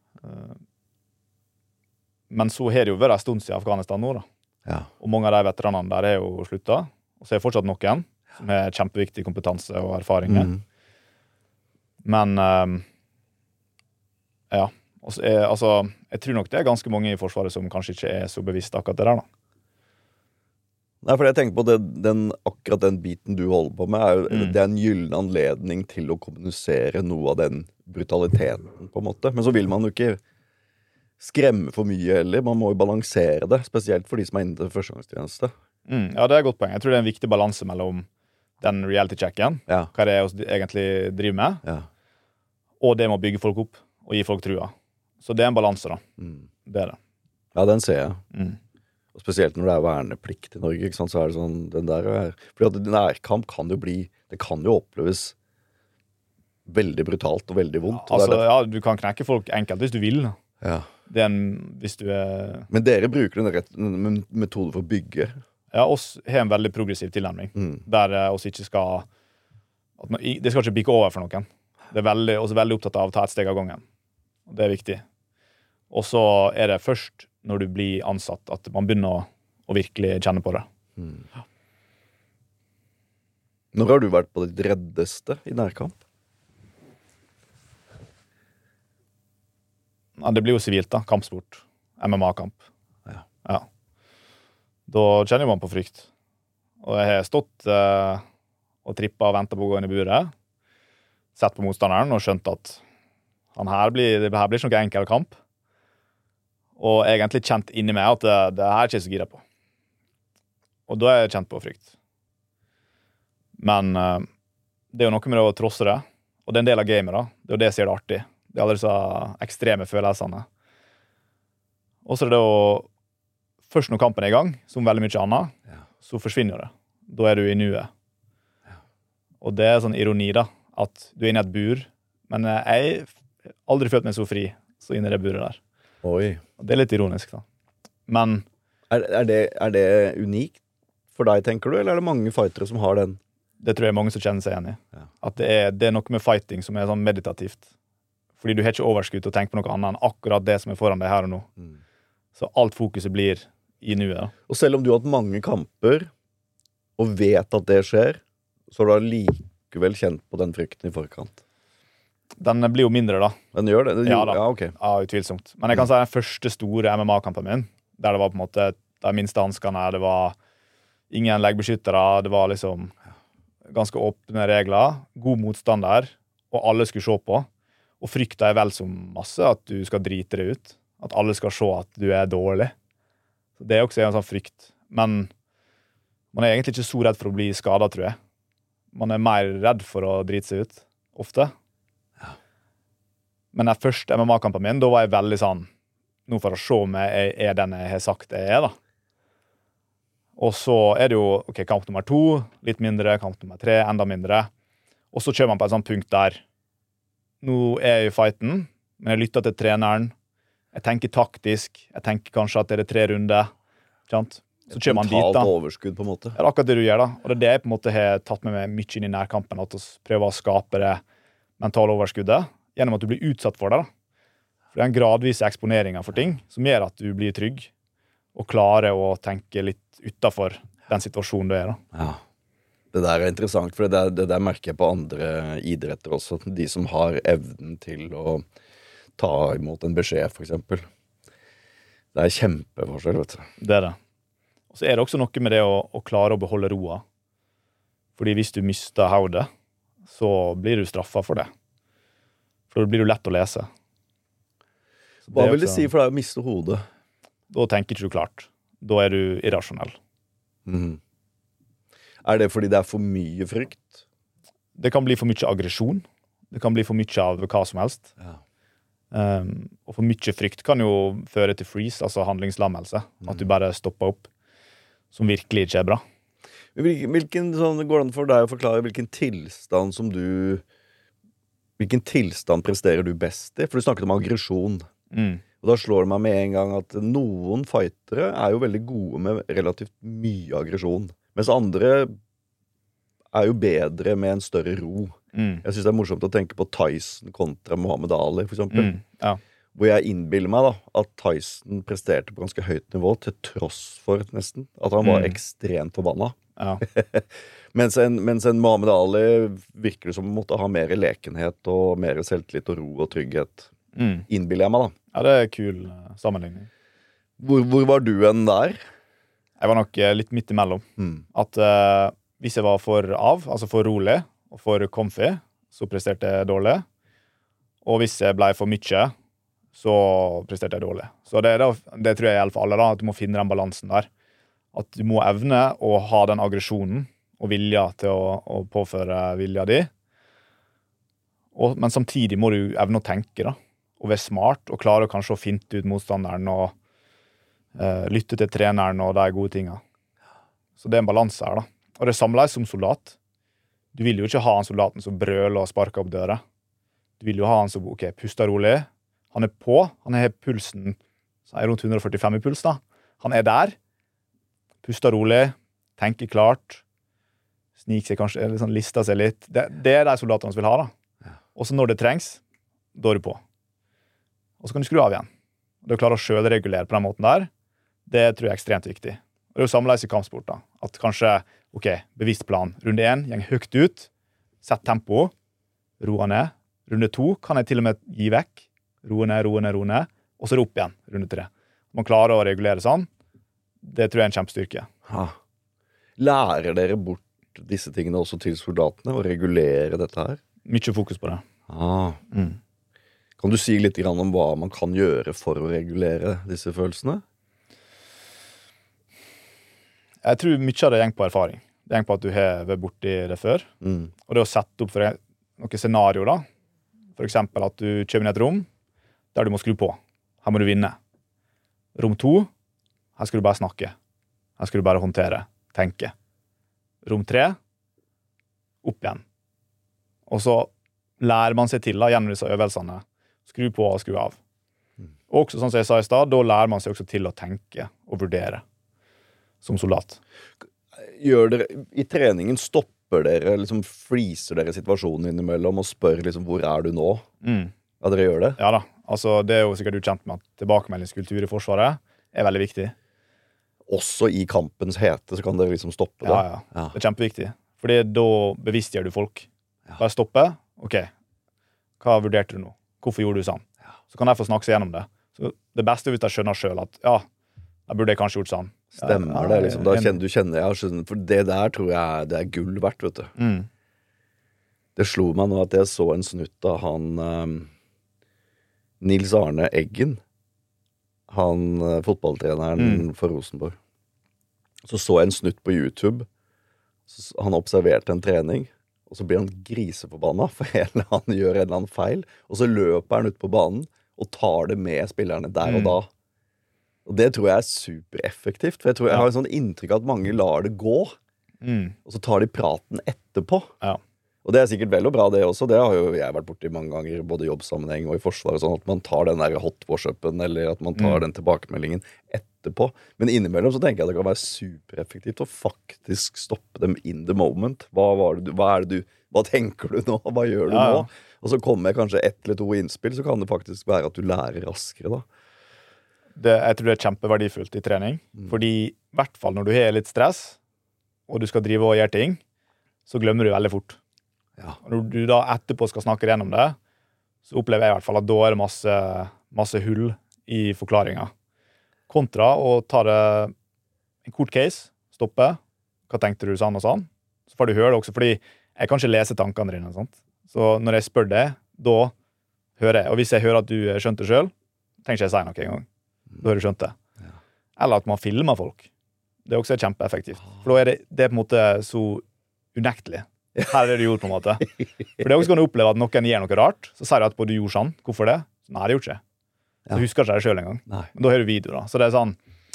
Men så har det jo vært en stund siden Afghanistan nå da. Ja. Og mange av de veteranene der er jo sluttet. Og så er det fortsatt noen som har kjempeviktig kompetanse og erfaringer. Mm. Men um, ja, altså, jeg, altså, jeg tror nok det er ganske mange i Forsvaret som kanskje ikke er så bevisst akkurat det der da. Nei, for jeg tenker på det, den, akkurat den biten du holder på med, er, jo- Mm. det er en gyllen anledning til å kommunisere noe av den brutaliteten, på en måte. Men så vil man jo ikke skremme for mye heller, man må jo balansere det, spesielt for de som er inne til førstegangstjeneste. Mm, ja, det er et godt poeng. Jeg tror det er en viktig balanse mellom den reality-checken, Ja, hva det er vi egentlig driver med, ja. og det med å bygge folk opp og gi folk trua. Så det er en balanse da. Mm. Det er det. Ja, den ser jeg. Mm. Og spesielt når det er verneplikt i Norge, ikke sant, så er det sånn, den der er, fordi at nærkamp kan jo bli, det kan jo oppleves veldig brutalt og veldig vondt. og det Altså, er det. ja, du kan knekke folk enkelt hvis du vil. Ja. Det er en, hvis du er... Men dere bruker den rett, en metode for å bygge. Ja, oss har en veldig progressiv tilnærming, Mm. der eh, oss ikke skal... At man, det skal ikke bikke over for noen. Det er veldig, også veldig opptatt av å ta et steg av gangen. Og det er viktig. Og så er det først når du blir ansatt at man begynner å, å virkelig kjenne på det. Mm. Når har du vært på ditt reddeste i nærkamp? Ja, det blir jo sivilt da, kampsport. M M A-kamp. Ja. Ja. Da kjenner man på frykt. Og jeg har stått eh, og trippet og ventet på å gå inn i buret, sett på motstanderen og skjønt at han her blir, det her blir ikke noen enkel kamp. Og egentlig kjent inni meg at det, det her er ikke så gira på. Og da er jeg kjent på frykt. Men eh, det er jo noe med å trosse det, og det er en del av gamet da. Det er jo det som gjør det artig. Det er alle disse ekstreme følelsene. Og så er det å, først når kampen er i gang, som veldig mye annet, Ja. så forsvinner det. Da er du i nuet. Og det er sånn ironi da, at du er inne i et bur, men jeg har aldri følt meg så fri, så inne i det buret der. Oi. Og det er litt ironisk da. Men Er, er, det, er det unikt for deg, tenker du, eller er det mange fightere som har den? det tror jeg mange som kjenner seg igjen i. Ja. At det er, det er noe med fighting som er sånn meditativt. Fordi du har ikke overskudd til å tenke på noe annet enn akkurat det som er foran deg her og nå. Mm. Så alt fokuset blir i nuet da. Og selv om du har hatt mange kamper, og vet at det skjer, så har du likevel kjent på den frykten i forkant. Den blir jo mindre da. Den gjør det? det Ja gjorde- da. Ja, ok. Ja, utvilsomt. Men jeg kan si den første store M M A-kampen min, der det var på en måte de minste hanskene, det var ingen leggbeskyttere, det var liksom ganske åpne regler, god motstander, og alle skulle se på. Og frykta er vel så masse at du skal drite det ut. At alle skal se at du er dårlig. Så det er også en sånn frykt. Men man er egentlig ikke så redd for å bli skadet, tror jeg. Man er mer redd for å drite seg ut, ofte. Men den første M M A-kampen min, da var jeg veldig sånn, nå for å se om jeg er den jeg har sagt jeg er da. Og så er det jo, ok, kamp nummer to, litt mindre, kamp nummer tre, enda mindre. Og så kjører man på et sånt punkt der, nå er jeg i fighten, men jeg lytter til treneren, jeg tenker taktisk, jeg tenker kanskje at det er tre runder, ikke sant? Så kjører man dit Mentalt da. overskudd, på en måte. Det er akkurat det du gjør da, og det er det jeg på en måte har tatt med meg mye inn i nærkampen, at vi prøver å skape det mentale overskuddet, gjennom at du blir utsatt for det da. For det er en gradvis eksponering for ting, som gjør at du blir trygg, og klarer å tenke litt utenfor den situasjonen du er da. Ja. Det der er interessant, for det der, det der merker jeg på andre idretter også. De som har evnen til å ta imot en beskjed, for eksempel. Det er kjempeforskjell, vet du. Det er det. Og så er det også noe med det å, å klare å beholde roa. Fordi hvis du mister hodet, så blir du straffet for det. For da blir du lett å lese. Så Hva det er vil det også- si for deg å miste hodet? Da tenker ikke du klart. Da er du irrasjonell. Mhm. Er det fordi det er for mye frykt? Det kan bli for mye aggresjon. Det kan bli for mye av hva som helst. Ja. Um, og for mye frykt kan jo føre til freeze, altså handlingslammelse. Mm. At du bare stopper opp, som virkelig ikke er bra. Hvilken, sånn, går det an for deg å forklare hvilken tilstand som du Hvilken tilstand presterer du best i? For du snakket om aggresjon. Mm. Og da slår det meg med en gang at noen fightere er jo veldig gode med relativt mye aggresjon. Mens andre er jo bedre med en større ro. Mm. Jeg synes det er morsomt å tenke på Tyson kontra Muhammad Ali, for eksempel. Mm. Ja. Hvor jeg innbiller meg da, at Tyson presterte på ganske høyt nivå, til tross for nesten at han var Mm. ekstremt forbanna. Ja. mens, en, mens en Muhammad Ali virker det som måtte ha mer lekenhet og mer selvtillit og ro og trygghet. Mm. Innbiller jeg meg da. Ja, det er kul uh, sammenligning. Hvor, hvor var du enn der? Jeg var nok uh, litt midt imellom. Mm. At uh, hvis jeg var for av, altså for rolig og for comfy, så presterte jeg dårlig. Og hvis jeg ble for mye, så presterte jeg dårlig. Så det, det, det tror jeg gjelder for alle, da, at du må finne den balansen der. At du må evne å ha den aggresjonen og vilja til å, å påføre vilja di. Og, men samtidig må du evne å tenke, da. Og være smart, og klare å kanskje å finte ut motstanderen og uh, lytte til treneren og de gode tingene. Så det er en balanse her, da. Og det samler som soldat. Du vil jo ikke ha en soldaten som brøler og sparker opp døra. Du vil jo ha han som, ok, puster rolig. Han er på, han har pulsen, så er rundt hundre og førtifem i puls da. Han er der, puster rolig, tenker klart, sniker seg kanskje, eller sånn, lister seg litt. Det, det er de soldatene som vil ha da. Ja. Og så når det trengs, da er du på. Og så kan du skru av igjen. Det å klare å selvregulere på den måten der, det tror jeg er ekstremt viktig. Og det er jo samleis i kampsport da. At kanskje, ok, bevisst plan. Runde én, gjeng høyt ut, sett tempo, roa ned. Runde to kan jeg til og med gi vekk. Roe ned, roe ned, roe ned. Og så er det opp igjen, runde tre. Man klarer å regulere sånn. Det tror jeg er en kjempestyrke. Ha. Lærer dere bort disse tingene også til soldatene, og regulere dette her? Mye fokus på det. Ah. Mm. Kan du si litt grann om hva man kan gjøre for å regulere disse følelsene? Jeg tror mye av det gjeng på erfaring. Det gjeng på at du har vært borti det før. Mm. Og det å sette opp for noen scenario da. For eksempel at du kommer inn i et rom der du må skru på. Her må du vinne. Rom to, her skal du bare snakke. Her skal du bare håndtere, tenke. Rom tre, opp igjen. Og så lærer man seg til da, gjennom disse øvelsene. Skru på og skru av. Og også, sånn som jeg sa i stad, da lærer man seg også til å tenke og vurdere som soldat. Gjør dere, i treningen stopper dere, liksom fliser dere situasjonen innimellom og spør liksom, hvor er du nå? Mm. Ja, dere gjør det? Ja da, altså det er jo sikkert du kjent med at tilbakemeldingskultur i Forsvaret er veldig viktig. Også i kampens hete så kan dere liksom stoppe det. Ja, ja, Ja. det er kjempeviktig. Fordi da bevisstgjør du folk. Ja. Bare stoppe. Ok, hva vurderte du nå? Hvorfor gjorde du sånn? Så kan de få snakke seg gjennom det. Så det beste er hvis de skjønner selv at ja, da burde jeg kanskje gjort sånn. Stemmer Ja, det, liksom. Da en- kjenner du kjenner, jeg skjønner, for det der tror jeg det er gull verdt, vet du. Mm. Det slo meg nå at jeg så en snutt av han um, Nils Arne Eggen, han uh, fotballtreneren Mm. for Rosenborg. Så så jeg en snutt på YouTube. Så, han observerte en trening, og så blir han griseforbanna for en, han gjør en eller annen feil, og så løper han ut på banen og tar det med spillerne der og Mm. da. Og det tror jeg er supereffektivt, for jeg tror jeg Ja. har en sånn inntrykk av at mange lar det gå, Mm. og så tar de praten etterpå. Ja. Og det er sikkert vel og bra det også. Det har jo jeg vært borti mange ganger, både i jobbsammenheng og i forsvaret, sånn at man tar den der hot wash-upen, eller at man tar Mm. den tilbakemeldingen etterpå. Men innimellom så tenker jeg at det kan være supereffektivt å faktisk stoppe dem in the moment. Hva, var det du, hva er det du, hva tenker du nå? Hva gjør du Ja, ja. nå? Og så kommer kanskje ett eller to innspill, så kan det faktisk være at du lærer raskere da. Det, jeg tror det er kjempeverdifullt i trening. Fordi i hvert fall når du har litt stress, og du skal drive og gjøre ting, så glemmer du veldig fort. Ja. Og når du da etterpå skal snakke gjennom det, så opplever jeg i hvert fall at da er det masse, masse hull i forklaringa. Kontra å ta det en kort case, stoppe. Hva tenkte du sånn og sånn? Så får du høre det også, fordi jeg kan ikke lese tankene dine. Sant? Så når jeg spør deg, da hører jeg. Og hvis jeg hører at du skjønte det selv, trenger ikke jeg si noe en gang. Da har du skjønt det. Ja. Eller at man filmer folk. Det er også kjempeeffektivt. For da er det, det er på en måte så unektelig. Her er det du gjort på en måte. For det er også kan du oppleve at noen gjør noe rart, så sier du etterpå du gjorde sånn. Hvorfor det? Nei, det gjorde ikke jeg. Så Ja. husker ikke jeg det selv en gang. Nei. Men da har du video da. Så det er sånn,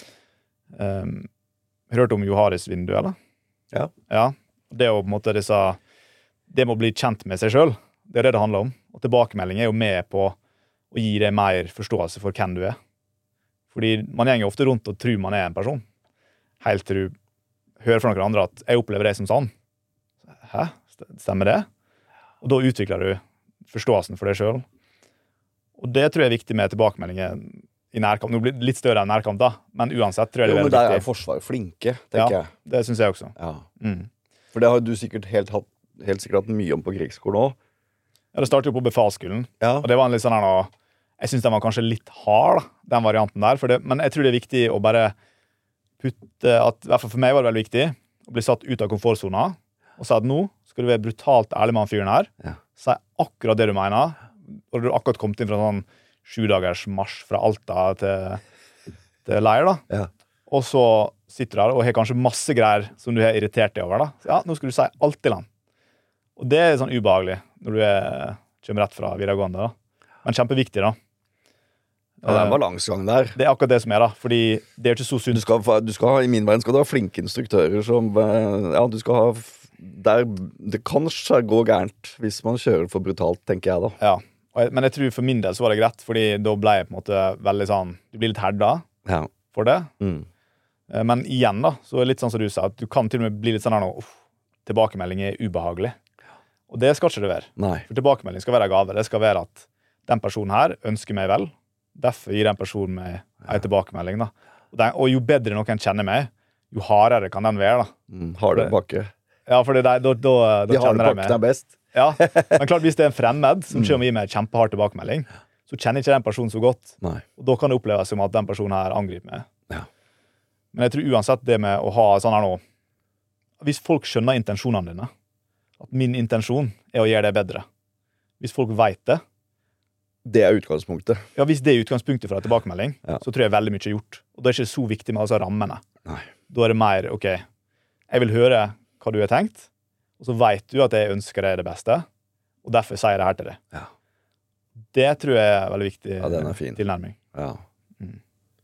um, har du hørt om Joharis vindu, eller? Ja. Ja. Det er jo på en måte disse, det må bli kjent med seg selv. Det er det det handler om. Og tilbakemelding er jo med på å gi deg mer forståelse for hvem du er. Fordi man gjenger ofte rundt og tror man er en person. Helt til du hører fra noen andre at jeg opplever det som sånn. Hæ? Stemmer det? Og da utvikler du forståelsen for deg selv. Og det tror jeg er viktig med tilbakemeldinger i nærkamp. Nå blir det litt større enn nærkamp da, men uansett tror jeg det Jo, er men veldig der er viktig. forsvaret flinke, tenker Ja, jeg. det synes jeg også. Ja. Mm. For det har du sikkert helt, hatt, helt sikkert hatt mye om på krigsskolen også. Ja, det startet jo på befalsskolen, Ja. og det var en litt sånn her nå, jeg synes den var kanskje litt hard, da, den varianten der, for det, men jeg tror det er viktig å bare putte, at, i hvert fall for meg var det veldig viktig, å bli satt ut av komfortzona, og si at nå skal du være brutalt ærlig med han fyren her, Ja. si akkurat det du mener, og du har akkurat kommet inn fra en sånn sju dagers marsj fra Alta til, til leir da, Ja. og så sitter du der og har kanskje masse greier som du har irritert deg over da. Så ja, nå skal du si alt til han. Og det er sånn ubehagelig når du er, kommer rett fra videregående da. Men kjempeviktig da. Ja, det er en balansegang der. Det er akkurat det som er da, fordi det er jo ikke så Du sunt. skal, fa- du skal ha, I min verden skal du ha flinke instruktører som eh, Ja, du skal ha f- der, Det kan skje- gå gærent hvis man kjører for brutalt, tenker jeg da. Ja, og jeg, men jeg tror for min del så var det greit, fordi da ble jeg på en måte veldig sånn, du blir litt herda Ja. for det. Mm. Eh, Men igjen da, så er det litt sånn som du sa, at du kan til og med bli litt sånn her nå, uff, tilbakemelding er ubehagelig. Og det skal ikke det være. Nei. For tilbakemelding skal være gave. Det skal være at den personen her ønsker meg vel. Derfor gir den personen meg en tilbakemelding. Da. Og, den, og jo bedre noen kjenner meg, jo hardere kan den være. Da. Mm, harde bakke. Ja, for det der, da, da, da De harde kjenner jeg bakkene er meg. best. Ja, men klart hvis det er en fremmed som kommer og gir meg kjempehard tilbakemelding, så kjenner ikke den personen så godt. Nei. Og da kan det oppleves som at den personen her angriper meg. Ja. Men jeg tror uansett det med å ha sånn her nå, hvis folk skjønner intensjonene dine, at min intensjon er å gjøre det bedre. Hvis folk vet det, Det er utgangspunktet. ja, hvis det er utgangspunktet for en tilbakemelding, Ja. så tror jeg veldig mye er gjort. Og det er ikke så viktig med altså rammene. Nei. Da er det mer, ok, jeg vil høre hva du har tenkt, og så vet du at jeg ønsker deg det beste, og derfor sier jeg det her til deg. Ja. Det tror jeg er veldig viktig Ja, den er fin. tilnærming. Ja. Mm.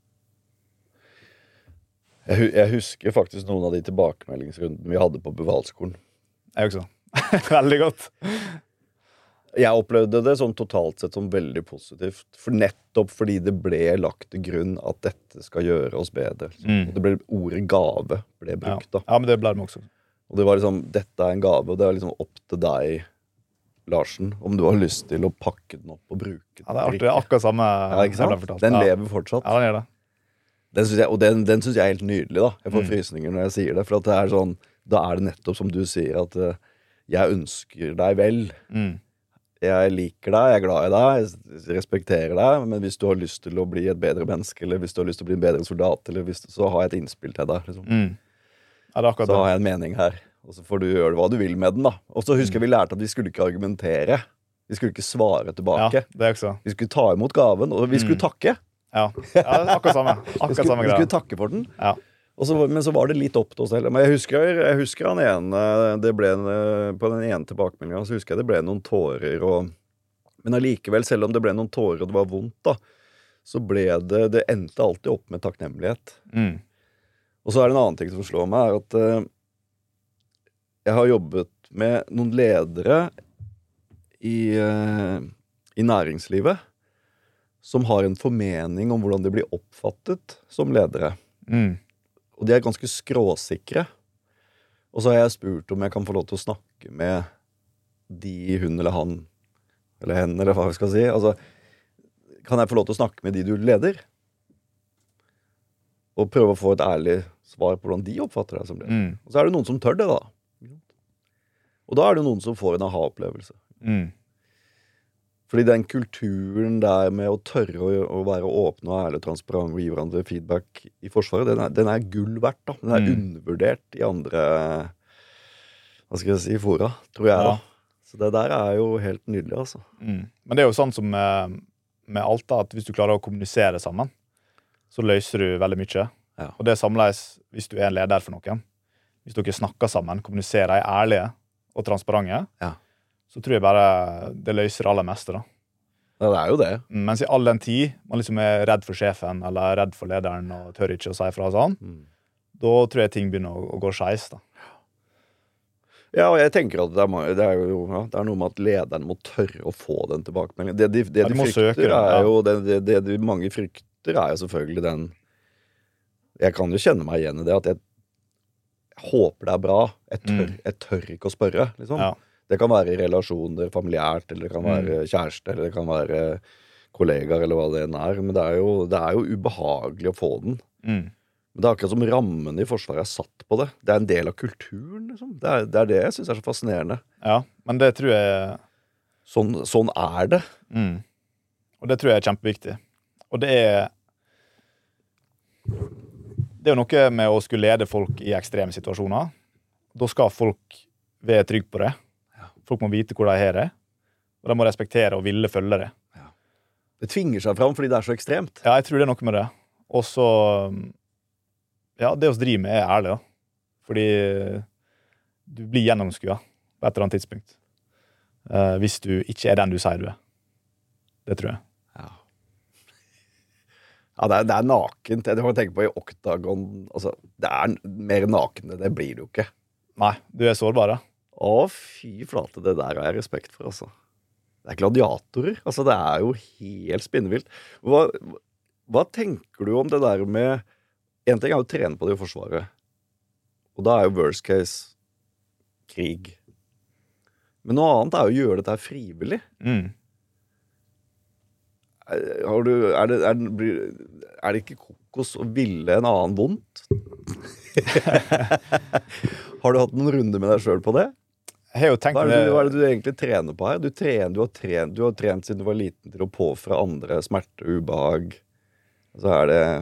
Jeg, hu- jeg husker faktisk noen av de tilbakemeldingsrundene vi hadde på befalsskolen. Jeg også. Veldig godt. Jeg opplevde det sånn totalt sett som veldig positivt. For nettopp fordi det ble lagt til grunn at dette skal gjøre oss bedre. Mm. Og det ble, ordet gave ble Ja. brukt da. ja, men det ble det også. Og det var liksom, dette er en gave, og det er liksom opp til deg, Larsen, om du har lyst til å pakke den opp og bruke den. Ja, det er eller artig. ikke. Akkurat samme Ja, ikke jeg ble sant? fortalt. Den ja. lever fortsatt. Ja, den gjør det. Den synes jeg, og den, den synes jeg er helt nydelig da. Jeg får Mm. frysninger når jeg sier det, for at det er sånn, da er det nettopp som du sier, at eh, jeg ønsker deg vel. Mm. Jeg liker deg, jeg er glad i deg, jeg respekterer deg, men hvis du har lyst til å bli et bedre menneske, eller hvis du har lyst til å bli en bedre soldat, eller hvis, så har jeg et innspill til deg. Liksom. Mm. Ja, det er akkurat Så det. har jeg en mening her, og så får du gjøre hva du vil med den da. Og så husker jeg vi lærte at vi skulle ikke argumentere. Vi skulle ikke svare Ja, tilbake. det er også. Vi skulle ta imot gaven, og vi skulle Mm. takke. Ja, ja det er akkurat samme. Vi Akkurat skulle, samme vi skulle greia. takke for den. Ja. Og så, men så var det litt opp til oss heller. Men jeg husker, jeg husker han ene, det ble en, på den ene tilbakemeldingen, så husker jeg det ble noen tårer, og, men allikevel, selv om det ble noen tårer, og det var vondt da, så ble det, det endte alltid opp med takknemlighet. Mm. Og så er det en annen ting som slår meg, er at eh, jeg har jobbet med noen ledere i, eh, i næringslivet som har en formening om hvordan de blir oppfattet som ledere. Mm. Og de er ganske skråsikre. Og så har jeg spurt om jeg kan få lov til å snakke med de, hun eller han, eller hen, eller hva vi skal si. Altså, kan jeg få lov til å snakke med de du leder? Og prøve å få et ærlig svar på hvordan de oppfatter deg som leder. Mm. Og så er det noen som tør det da. Og da er det noen som får en aha-opplevelse. Mm. Fordi den kulturen der med å tørre å, å være åpne og ærlig og transparent og gi hverandre feedback i Forsvaret, den er, den er gull verdt da. Den er Mm. undervurdert i andre, hva skal jeg si, fora, tror jeg Ja. da. Så det der er jo helt nydelig, altså. Mm. Men det er jo sånn som med, med alt da, at hvis du klarer å kommunisere sammen, så løser du veldig mye. Ja. Og det er samleis hvis du er en leder for noen. Hvis dere snakker sammen, kommuniserer er ærlige og transparente, Ja. så tror jeg bare det løser det aller meste da. Ja, det er jo det. Mens i all den tid man liksom er redd for sjefen eller redd for lederen og tør ikke å si fra sånn, mm. da tror jeg ting begynner å, å gå skeis da. Ja, og jeg tenker at det er, det er jo ja, det er noe med at lederen må tørre å få den tilbakemeldingen. Det de, det ja, de, de frykter søke, er ja. jo det, det, det de mange frykter er jo selvfølgelig den. Jeg kan jo kjenne meg igjen i det at jeg, jeg håper det er bra. Jeg tør, mm. jeg tør ikke å spørre, liksom. Ja. Det kan være i relasjoner, familiært, eller det kan være mm. kjæreste, eller det kan være kollegaer, eller hva det enn er. Men det er jo, det er jo ubehagelig å få den. Mm. Men det er akkurat som rammen i Forsvaret er satt på det. Det er en del av kulturen, liksom. Det er det, er det jeg synes er så fascinerende. Ja, men det tror jeg... Sånn, sånn er det. Mm. Og det tror jeg er kjempeviktig. Og det er... Det er jo noe med å skulle lede folk i ekstreme situasjoner. Da skal folk være trygg på det. Folk må vite hvor de har det, og de må respektere og ville følge det. Ja. Det tvinger seg fram fordi det er så ekstremt. Ja, jeg tror det er noe med det. Og så, ja, det å drive med er ærlig, da. Fordi du blir gjennomskua på et eller annet tidspunkt. Uh, hvis du ikke er den du sier du er. Det tror jeg. Ja, ja det, er, det er nakent. Jeg har tenkt på i Octagon, altså, det er mer nakent, det blir det jo ikke. Nei, du er sårbar, ja. Å, fy flate, det der har jeg respekt for, altså. Det er gladiatorer. Altså, det er jo helt spinnevilt. Hva, hva tenker du om det der med... En ting er jo å trene på det i Forsvaret. Og da er jo worst case krig. Men noe annet er jo å gjøre dette her frivillig. Mm. Har du, er, det, er, det, er det ikke kokos å ville en annen vondt? Har du hatt noen runder med deg selv på det? Jeg har jo tenkt hva, er det, hva er det du egentlig trener på her? Du, trener, du, har trent, du har trent siden du var liten til å påføre andre smerte og ubehag. Så er det...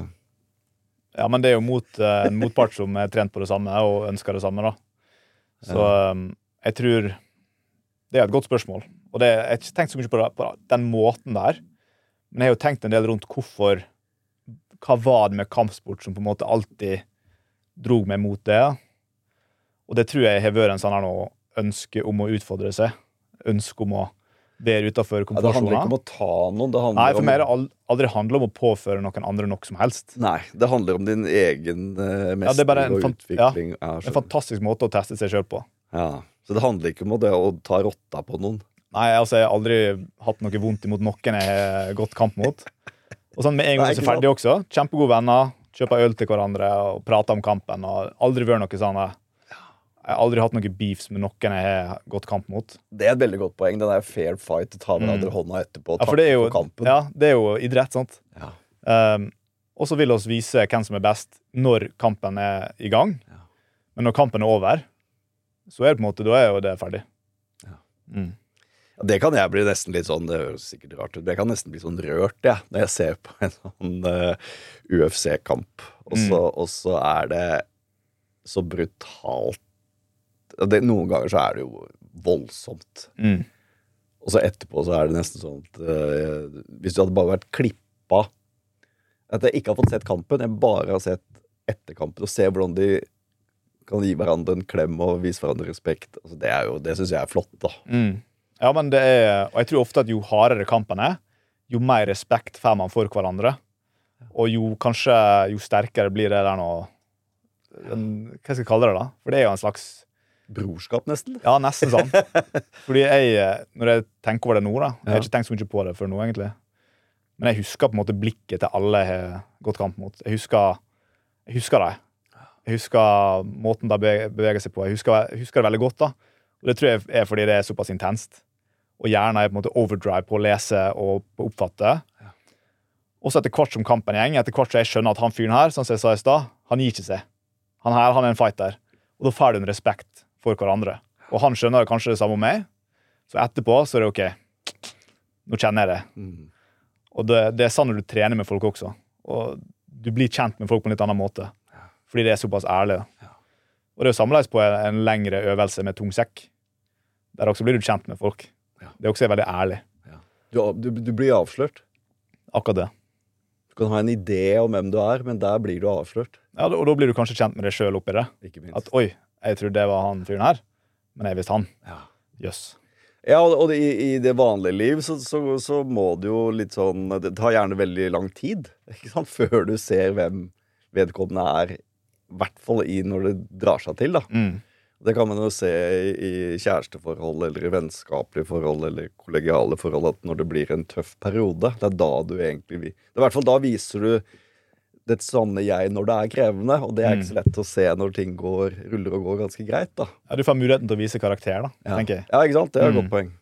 Ja, men det er jo mot, en motpart som er trent på det samme og ønsker det samme, da. Så ja. um, jeg tror det er et godt spørsmål. Og det, jeg har ikke tenkt så mye på, det, på den måten der. Men jeg har jo tenkt en del rundt hvorfor... Hva var det med kampsport som på en måte alltid drog meg mot det? Og det tror jeg har vært en sånn her nå ønske om å utfordre seg. Ønske om å være utenfor komfortsonen. Ja, det handler ikke om å ta noen. Det Nei, for om... meg har det aldri handlet om å påføre noen andre nok som helst. Nei, det handler om din egen uh, mestring ja, og utvikling. Ja, en fantastisk måte å teste seg selv på. Ja, så det handler ikke om det å ta rotta på noen. Nei, altså, jeg har aldri hatt noe vondt imot noen jeg har gått kamp mot. Og sånn med en gang så ferdig også. Kjempegode venner, kjøper øl til hverandre og prater om kampen. Og aldri vært noe sånn. Jeg har aldri hatt noen beefs med noen jeg har gått kamp mot. Det er et veldig godt poeng. Den er fair fight. Ta hverandre mm. hånda etterpå og ja, takke for for kampen. Ja, det er jo idrett, sant? Ja. Um, og så vil oss vise hvem som er best når kampen er i gang. Ja. Men når kampen er over, så er det på en måte, da er jo det ferdig. Ja. Mm. Ja, det kan jeg bli nesten litt sånn, det høres sikkert rart ut, det kan nesten bli sånn rørt, ja, når jeg ser på en sånn uh, U F C-kamp, og så, mm. og så er det så brutalt. Det, noen ganger så er det jo voldsomt. Mm. Og så etterpå så er det nesten sånn at uh, hvis du hadde bare vært klippa, at jeg ikke har fått sett kampen, jeg bare har sett etter kampen, og se hvordan de kan gi hverandre en klem og vise hverandre respekt. Altså, det er jo, det synes jeg er flott, da. Mm. Ja, men det er, og jeg tror ofte at jo hardere kampen er, jo mer respekt får man for hverandre. Og jo kanskje, jo sterkere blir det der nå, en, hva skal jeg kalle det da? For det er jo en slags... Brorskap nesten? Ja, nesten sånn. Fordi jeg, når jeg tenker over det nå da, jeg har ikke tenkt så mye på det før nå egentlig, men jeg husker på en måte blikket til alle jeg har gått kamp mot. Jeg husker, jeg husker det. Jeg husker måten de beveger seg på. Jeg husker, jeg husker det veldig godt da. Og det tror jeg er fordi det er såpass intenst. Og hjernen er på en måte overdrive på å lese og på å oppfatte. Ja. Og så etter hvert som kampen gjeng, etter hvert som jeg skjønner at han fyren her, som jeg sa i sted, han gir ikke seg. Han her, han er en fighter. Og da får du en respekt for hverandre. Og han skjønner kanskje det samme om meg. Så etterpå så er det ok. Nå kjenner jeg det. Mm. Og det, det er sånn når du trener med folk også. Og du blir kjent med folk på en litt annen måte. Fordi det er såpass ærlig. Ja. Og det er jo sammenleis på en, en lengre øvelse med tung sekk. Der også blir du kjent med folk. Ja. Det er også veldig ærlig. Ja. Du, du, du blir avslørt. Akkurat det. Du kan ha en idé om hvem du er, men der blir du avslørt. Ja, og da blir du kanskje kjent med deg selv oppi det. Ikke minst. At oi, jeg trodde det var han fyren her, men jeg visste han. Ja. Jøss. Ja, og og i, i det vanlige liv så, så, så må det jo litt sånn Det tar gjerne veldig lang tid, ikke sant? Før du ser hvem vedkommende er, i hvert fall i når det drar seg til, da. Mm. Det kan man jo se i, i kjæresteforhold eller i vennskapelige forhold eller kollegiale forhold, at når det blir en tøff periode, det er da du egentlig vil. Det er i hvert fall da viser du det sanne jeg når det er krevende, og det er ikke så lett å se når ting går, ruller og går ganske greit, da. Ja, du får muligheten til å vise karakter, da, Ja, tenker jeg. ja ikke sant? Det er et Mm. godt poeng.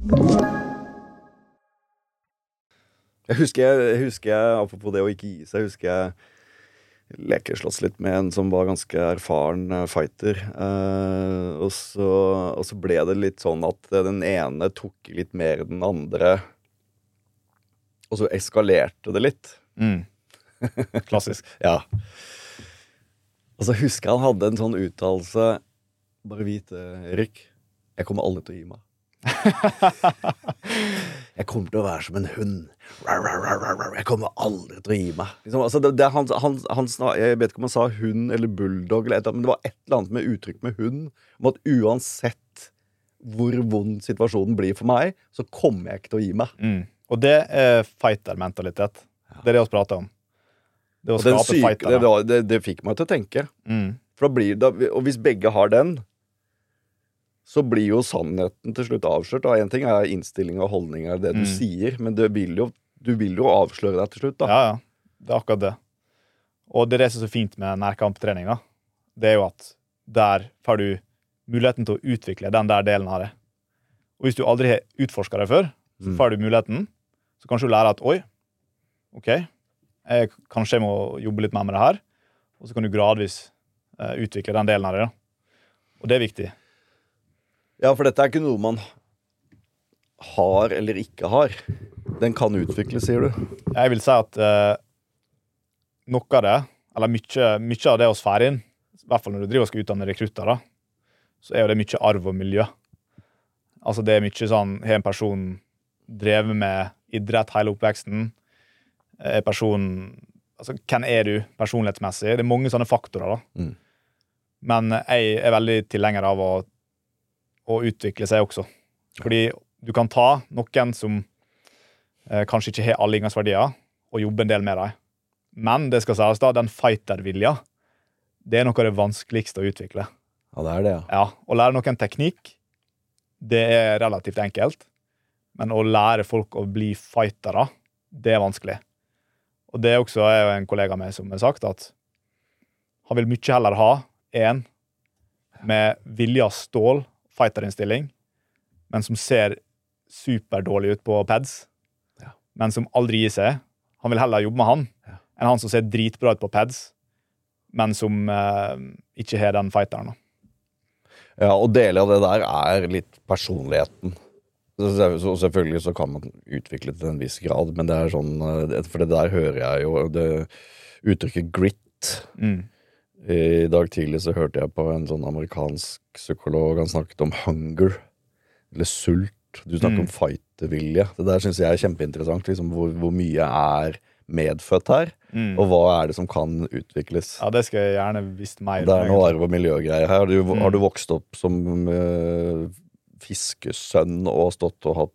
Jeg husker jeg, jeg husker jeg, apropos det å ikke gi seg, jeg husker jeg lekeslåss litt med en som var ganske erfaren eh, fighter. Eh, og, så, og så ble det litt sånn at den ene tok litt mer enn den andre, og så eskalerte det litt. Mm. Klassisk. Ja. Og så husker jeg han hadde en sånn uttalelse, bare vit det, Erik, jeg kommer aldri til å gi meg. Jeg kommer til å være som en hund. Jeg kommer aldri til å gi meg. Liksom, altså det, det, han, han, han, jeg vet ikke om han sa hund eller bulldog, eller et, men det var et eller annet med uttrykk med hund, om at uansett hvor vond situasjonen blir for meg, så kommer jeg ikke til å gi meg. Mm. Og det er fighter-mentalitet. Det er det vi prater om. Det å Og den skape syke, fighter. det, var- det, det fikk meg til å tenke. Mm. For da blir det, og hvis begge har den, så blir jo sannheten til slutt avslørt. Og en ting er innstilling og holdning av det du Mm. sier, men det vil jo, du vil jo avsløre deg til slutt, da. Ja, ja. Det er akkurat det. Og det er det som er så fint med nærkamptrening, da. Det er jo at der får du muligheten til å utvikle den der delen av det. Og hvis du aldri har utforsket det før, så Mm. får du muligheten. Så kanskje du lærer at, oi, ok, jeg, kanskje jeg må jobbe litt mer med det her. Og så kan du gradvis eh, utvikle den delen av det, da. Og det er viktig. Ja, for dette er ikke noe man har eller ikke har. Den kan utvikles, sier du. Jeg vil si at eh, noe av det, eller mye, mye av det oss får inn, i hvert fall når du driver og skal utdanne rekrutter, da, så er jo det mye arv og miljø. Altså det er mye sånn, har en person drevet med idrett hele oppveksten, er personen, altså hvem er du personlighetsmessig? Det er mange sånne faktorer da. Mm. Men jeg er veldig tilhenger av å, å utvikle seg også. Fordi du kan ta noen som eh, kanskje ikke har alle inngangsverdier, og jobbe en del med dem. Men det skal sies da, den fighter-vilja, det er noe av det vanskeligste å utvikle. Ja, det er det, ja. Ja, å lære noen teknikk, det er relativt enkelt. Men å lære folk å bli fightere, det er vanskelig. Og det er også er jo en kollega med som har sagt at han vil mye heller ha en med vilja stål, fighterinnstilling, men som ser superdårlig ut på pads, Ja. men som aldri gir seg. Han vil heller jobbe med han, Ja. enn han som ser dritbra ut på pads, men som eh, ikke har den fighteren. da. Ja, og deler av det der er litt personligheten. Så, så selvfølgelig så kan man utvikle til en viss grad, men det er sånn, eh, for det der hører jeg jo, det uttrykket grit. Mm. I dag tidlig så hørte jeg på en sånn amerikansk psykolog, han snakket om hunger, eller sult. Du snakker Mm. om fightervilje. Det der synes jeg er kjempeinteressant, liksom, hvor, hvor mye er medfødt her, Mm. og hva er det som kan utvikles. Ja, det skal jeg gjerne visst mer. Det er noe arv- og miljøgreier her. Har du, Mm. har du vokst opp som uh, fiskesønn og stått og hatt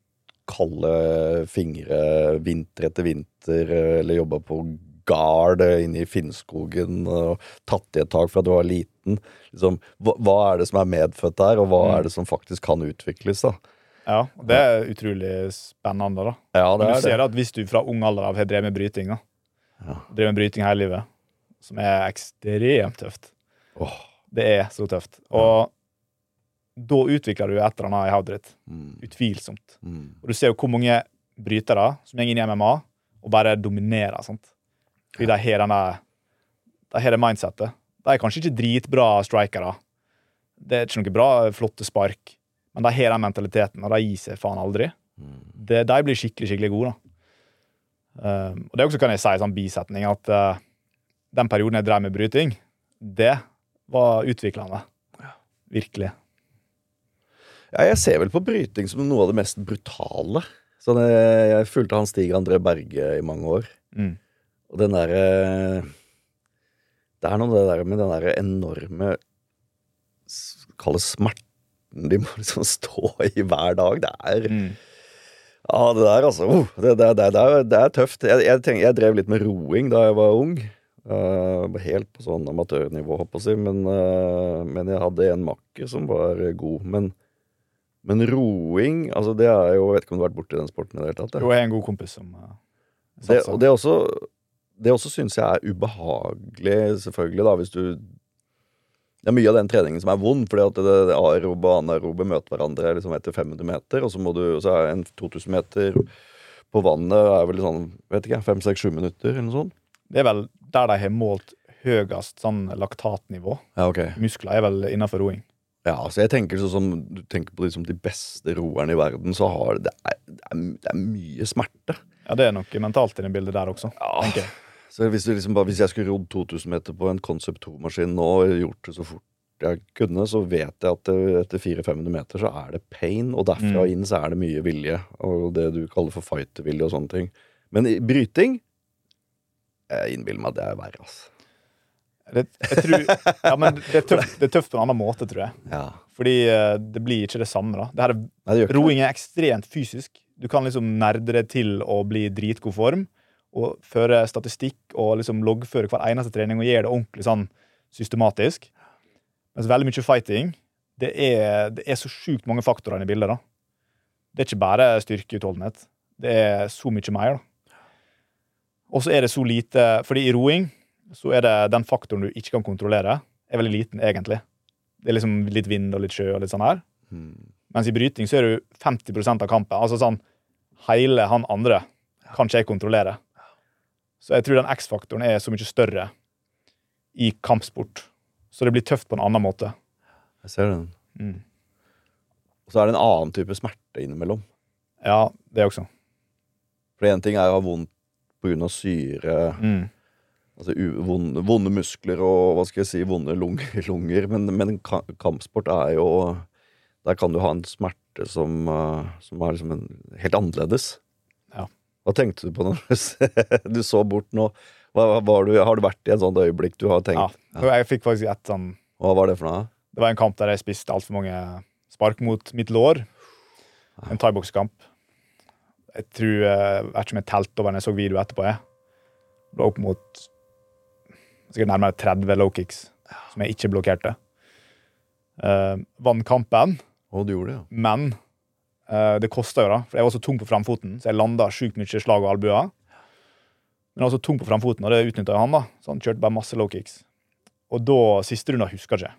kalde fingre vinter etter vinter, eh, eller jobbet på gard inne i Finnskogen og tatt i et tak for at du var liten? Liksom, hva, hva er det som er medfødt der, og hva Mm. er det som faktisk kan utvikles, da? Ja, og det er utrolig spennende da. Ja, det Men du er ser det. at hvis du fra ung alder av har drevet med bryting, da, Ja. drevet med bryting hele livet, som er ekstremt tøft. Åh, Det er så tøft. Og da utvikler du et eller annet i hodet ditt. mm, Utvilsomt. mm. Og du ser jo hvor mange brytere som går inn i M M A og bare dominerer, sant? Fordi de har denne, de har det mindsetet. De er kanskje ikke dritbra strikere. Det er ikke noe bra, flotte spark. Men de har den mentaliteten, og de gir seg faen aldri. Mm. Det, de blir skikkelig, skikkelig gode, da. Um, og det også kan jeg si i sånn bisetning at uh, den perioden jeg drev med bryting, det var utviklende. Virkelig. Ja, jeg ser vel på bryting som noe av det mest brutale. Så det, jeg fulgte han Stig André Berge i mange år. Mm. Og den derre Det er noe det der med den derre enorme s- Kall det smerten smerten de må liksom stå i hver dag. Det er Mm. Ja, det der altså oh, det, det, det, det, er, det er tøft. Jeg, jeg, tenk, jeg drev litt med roing da jeg var ung. Uh, helt på sånn amatørnivå, håper jeg å si. Men, uh, men jeg hadde en makker som var god. Men, men roing, altså det er jo Jeg vet ikke om du har vært borti den sporten i det hele tatt. Jo, jeg er en god kompis som uh, det, og det også, det også synes jeg er ubehagelig, selvfølgelig, da, hvis du Det er mye av den treningen som er vond, fordi at det, det aerobe og anaerobe møter hverandre liksom etter fem hundre meter, og så må du, så er en to tusen meter på vannet er vel sånn, vet ikke, fem seks sju minutter, eller noe sånt. Det er vel der de har målt høyest sånn laktatnivå. Ja, ok. Muskler er vel innenfor roing. Ja, så jeg tenker sånn som, du tenker på liksom de beste roerne i verden, så har det, det, er, det, er, det er mye smerte. Ja, det er noe mentalt i det bildet der også, Ja. tenker jeg. Så hvis, du liksom bare, hvis jeg skulle rodd to tusen meter på en Concept to-maskin nå, og gjort det så fort jeg kunne, så vet jeg at det, etter fire til fem hundre meter så er det pain, og derfra Mm. inn så er det mye vilje, og det du kaller for fightervilje og sånne ting. Men i bryting, jeg innbiller meg at det er verre, altså. Det, jeg tror, ja, men det er, tøft, det er tøft på en annen måte, tror jeg. Ja. Fordi uh, det blir ikke det samme da. Det her er, Nei, det gjør ikke roing er ekstremt fysisk. Du kan liksom nerde det til å bli i dritgod form, og føre statistikk og liksom loggføre hver eneste trening og gjøre det ordentlig sånn systematisk. Mens veldig mye fighting, det er, det er så sjukt mange faktorer i bildet da. Det er ikke bare styrkeutholdenhet. Det er så mye mer da. Og så er det så lite, fordi i roing, så er det den faktoren du ikke kan kontrollere, er veldig liten egentlig. Det er liksom litt vind og litt sjø og litt sånn her. Mm. Mens i bryting så er du femti prosent av kampen. Altså sånn, hele han andre kan ikke jeg kontrollere. Så jeg tror den X-faktoren er så mye større i kampsport. Så det blir tøft på en annen måte. Jeg ser den. Mm. Og så er det en annen type smerte innimellom. Ja, det også. For en ting er å ha vondt på grunn av syre, Mm. altså u- vonde, vonde muskler og, hva skal jeg si, vonde lunger, lunger. Men, men ka- kampsport er jo, der kan du ha en smerte som, uh, som er liksom en, helt annerledes. Ja. Hva tenkte du på når du s- du så bort nå? Hva, var du, har du vært i en sånn øyeblikk du har Ja, tenkt? og jeg fikk faktisk et sånn, Hva var det for noe? det var en kamp der jeg spiste alt for mange spark mot mitt lår. En thai-bokskamp. Jeg tror, jeg vet ikke om jeg telte over når jeg så video etterpå. Jeg. Det var opp mot sikkert nærmere tretti low kicks som jeg ikke blokkerte. Uh, vann kampen, Å, du gjorde det, ja. men uh, det kostet jo da, for jeg var så tung på framfoten, så jeg landet sykt mye slag og albuer. Men jeg var så tung på framfoten, og det utnyttet han da. Så han kjørte bare masse low kicks. Og da, siste runda husker jeg ikke.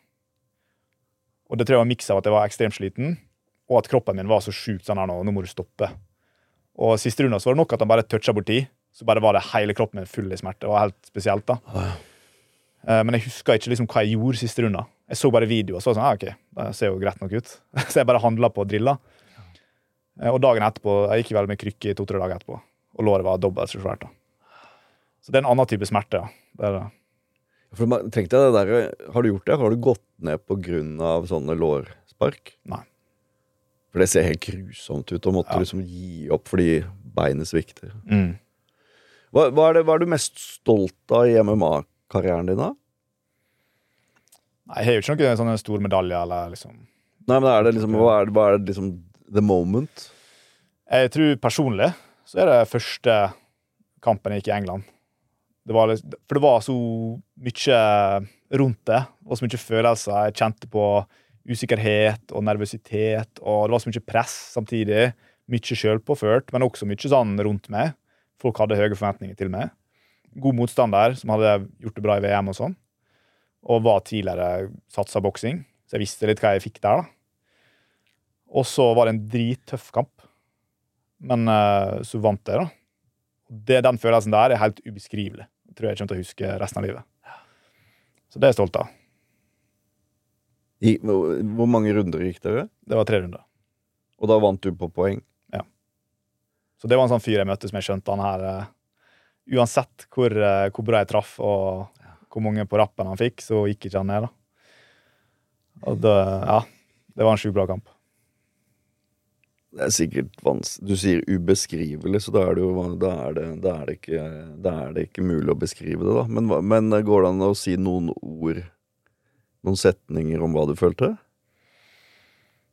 Og det tror jeg var en miks av at jeg var ekstremt sliten, og at kroppen min var så sjukt sånn her nå, nå må du stoppe. Og siste runda så var det nok at han bare toucha borti, så bare var det hele kroppen min full i smerte. Det var helt spesielt da. Eh, Men jeg husker ikke liksom hva jeg gjorde siste runda. Jeg så bare video, og så var det sånn, ah, ok, det ser jo greit nok ut. Så jeg bare handlet på drilla. Eh, Og dagen etterpå, jeg gikk vel med krykke i to-tre dager etterpå, og låret var dobbelt så svært da. Så det er en annen type smerte, ja. Det er det. For man, tenkte jeg det der, har du gjort det? Har du gått ned på grunn av sånne lårspark? Nei. For det ser helt grusomt ut, og måtte Ja. liksom gi opp fordi beinet svikter. Mm. Hva, hva, er det, hva er du mest stolt av i M M A-karrieren din da? Nei, jeg har jo ikke noen sånne store medaljer, eller liksom. Nei, men er det liksom, hva er det, hva er det liksom the moment? Jeg tror personlig, så er det første kampen jeg gikk i England. Det var, litt- for det var så mye rundt det, og så mye følelser. Jeg kjente på usikkerhet og nervøsitet, og det var så mye press samtidig. Mye selvpåført, men også mye sånn rundt meg. Folk hadde høye forventninger til meg. God motstander, som hadde gjort det bra i V M og sånn. Og var tidligere satset boksing, så jeg visste litt hva jeg fikk der da. Og så var det en drittøff kamp. Men eh, så vant jeg da. Det, den følelsen der er helt ubeskrivelig. Jeg tror jeg kommer til å huske resten av livet. Så det er jeg stolt av. I, hvor hvor mange runder gikk dere? Det var tre runder. Og da vant du på poeng? Så det var en sånn fyr jeg møtte som jeg skjønte han her eh, uansett hvor, eh, hvor bra jeg traff og hvor mange på rappen han fikk, så gikk ikke han ned da. Og det, ja, det var en sjukt bra kamp. Det er sikkert vanskelig. Du sier ubeskrivelig, så da er det jo da er det, da er det, ikke, da er det ikke mulig å beskrive det da. Men, hva- men går det an å si noen ord, noen setninger om hva du følte?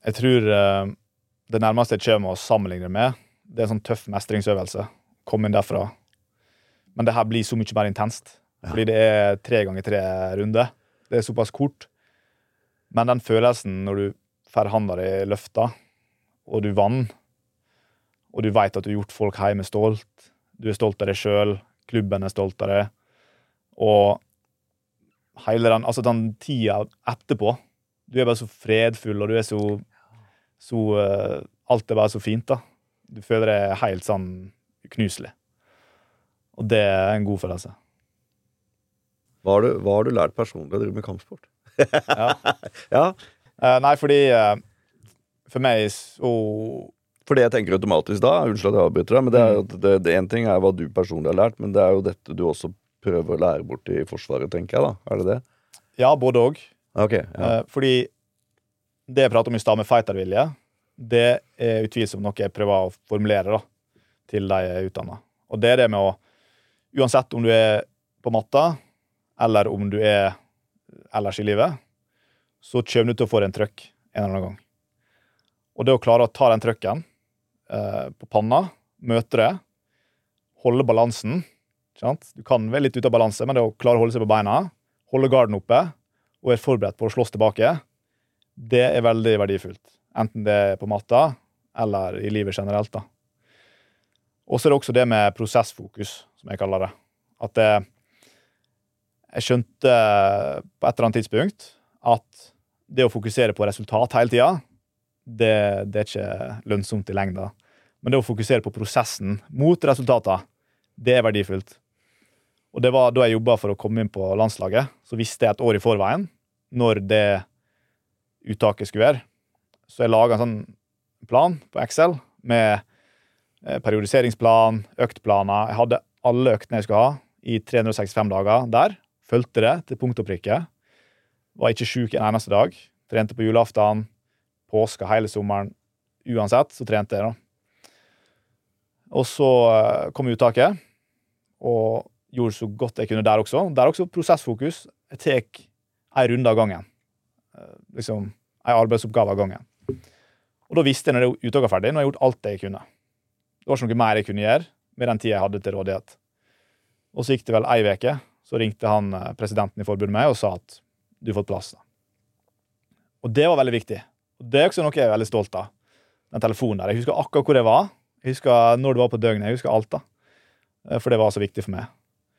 Jeg tror uh, det nærmeste jeg kommer å sammenligne med, det er en sånn tøff mestringsøvelse. Kom inn derfra. Men det her blir så mye mer intenst. Ja. Fordi det er tre ganger tre runder. Det er såpass kort. Men den følelsen når du får handa di løfta, og du vann, og du vet at du har gjort folk hjemme stolt, du er stolt av deg selv, klubben er stolt av deg, og hele den, altså den tida etterpå, du er bare så fredfull, og du er så, så uh, alt er bare så fint da. Du føler deg helt sånn uknuselig. Og det er en god følelse. Hva har du, hva har du lært personlig å drive med kampsport? ja. ja. Uh, nei, fordi uh, for meg så... For det jeg tenker automatisk da, unnskyld at jeg avbryter deg, men det er jo at det, det en ting er hva du personlig har lært, men det er jo dette du også prøver å lære bort i forsvaret, tenker jeg da. Er det det? Ja, både og. Okay, ja. uh, fordi det jeg prater om i stad med fightervilje, det er utvilsomt noe jeg prøver å formulere da, til de jeg er utdannet. Og det er det med å, uansett om du er på matta, eller om du er ellers i livet, så kommer du til å få en trøkk en eller annen gang. Og det å klare å ta den trøkken eh, på panna, møte det, holde balansen, ikke sant? Du kan være litt ut av balanse, men det å klare å holde seg på beina, holde garden oppe, og er forberedt på å slåss tilbake, det er veldig verdifullt. Enten det er på matta, eller i livet generelt da. Og så er det også det med prosessfokus, som jeg kaller det. At det, jeg skjønte på et eller annet tidspunkt at det å fokusere på resultat hele tiden, det, det er ikke lønnsomt i lengda. Men det å fokusere på prosessen mot resultatet, det er verdifullt. Og det var da jeg jobbet for å komme inn på landslaget, så visste jeg et år i forveien når det uttaket skulle være. Så jeg laget en sånn plan på Excel med periodiseringsplan, øktplaner. Jeg hadde alle øktene jeg skulle ha i tre hundre og sekstifem dager der. Følte det til punkt og prikke. Var ikke syk en eneste dag. Trente på julaften, påska hele sommeren. Uansett så trente jeg da. Og så kom uttaket, og gjorde så godt jeg kunne der også. Der også prosessfokus. Jeg tek en runde av gangen. Liksom, en arbeidsoppgave av gangen. Og da visste jeg når det uttaket var ferdig, når jeg gjort alt det jeg kunne. Det var ikke noe mer jeg kunne gjøre med den tiden jeg hadde til rådighet. Og så gikk det vel en veke, så ringte han presidenten i forbundet meg og sa at du har fått plass. Og det var veldig viktig. Og det er også noe jeg er veldig stolt av. Den telefonen der. Jeg husker akkurat hvor jeg var. Jeg husker når det var på døgnet. Jeg husker alt da. For det var så viktig for meg.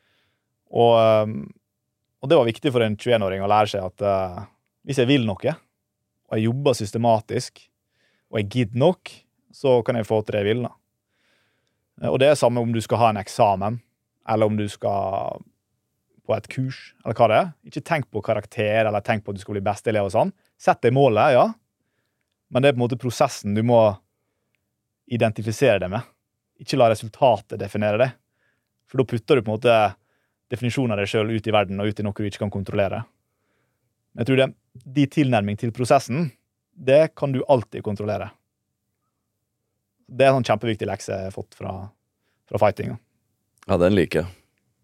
Og, og det var viktig for en tjueen-åring å lære seg at uh, hvis jeg vil noe, og jeg jobber systematisk, og jeg gidder nok, så kan jeg få til det jeg vil da. Og det er samme om du skal ha en eksamen, eller om du skal på et kurs, eller hva det er. Ikke tenk på karakter, eller tenk på at du skal bli beste elev og sånn. Sett deg målet, ja. Men det er på en måte prosessen du må identifisere det med. Ikke la resultatet definere det. For da putter du på en måte definisjonen av deg selv ut i verden, og ut i noe du ikke kan kontrollere. Men jeg tror det, de tilnærming til prosessen, det kan du alltid kontrollere. Det er en sånn kjempeviktig lekse jeg har fått fra, fra fighting. Ja, den liker jeg.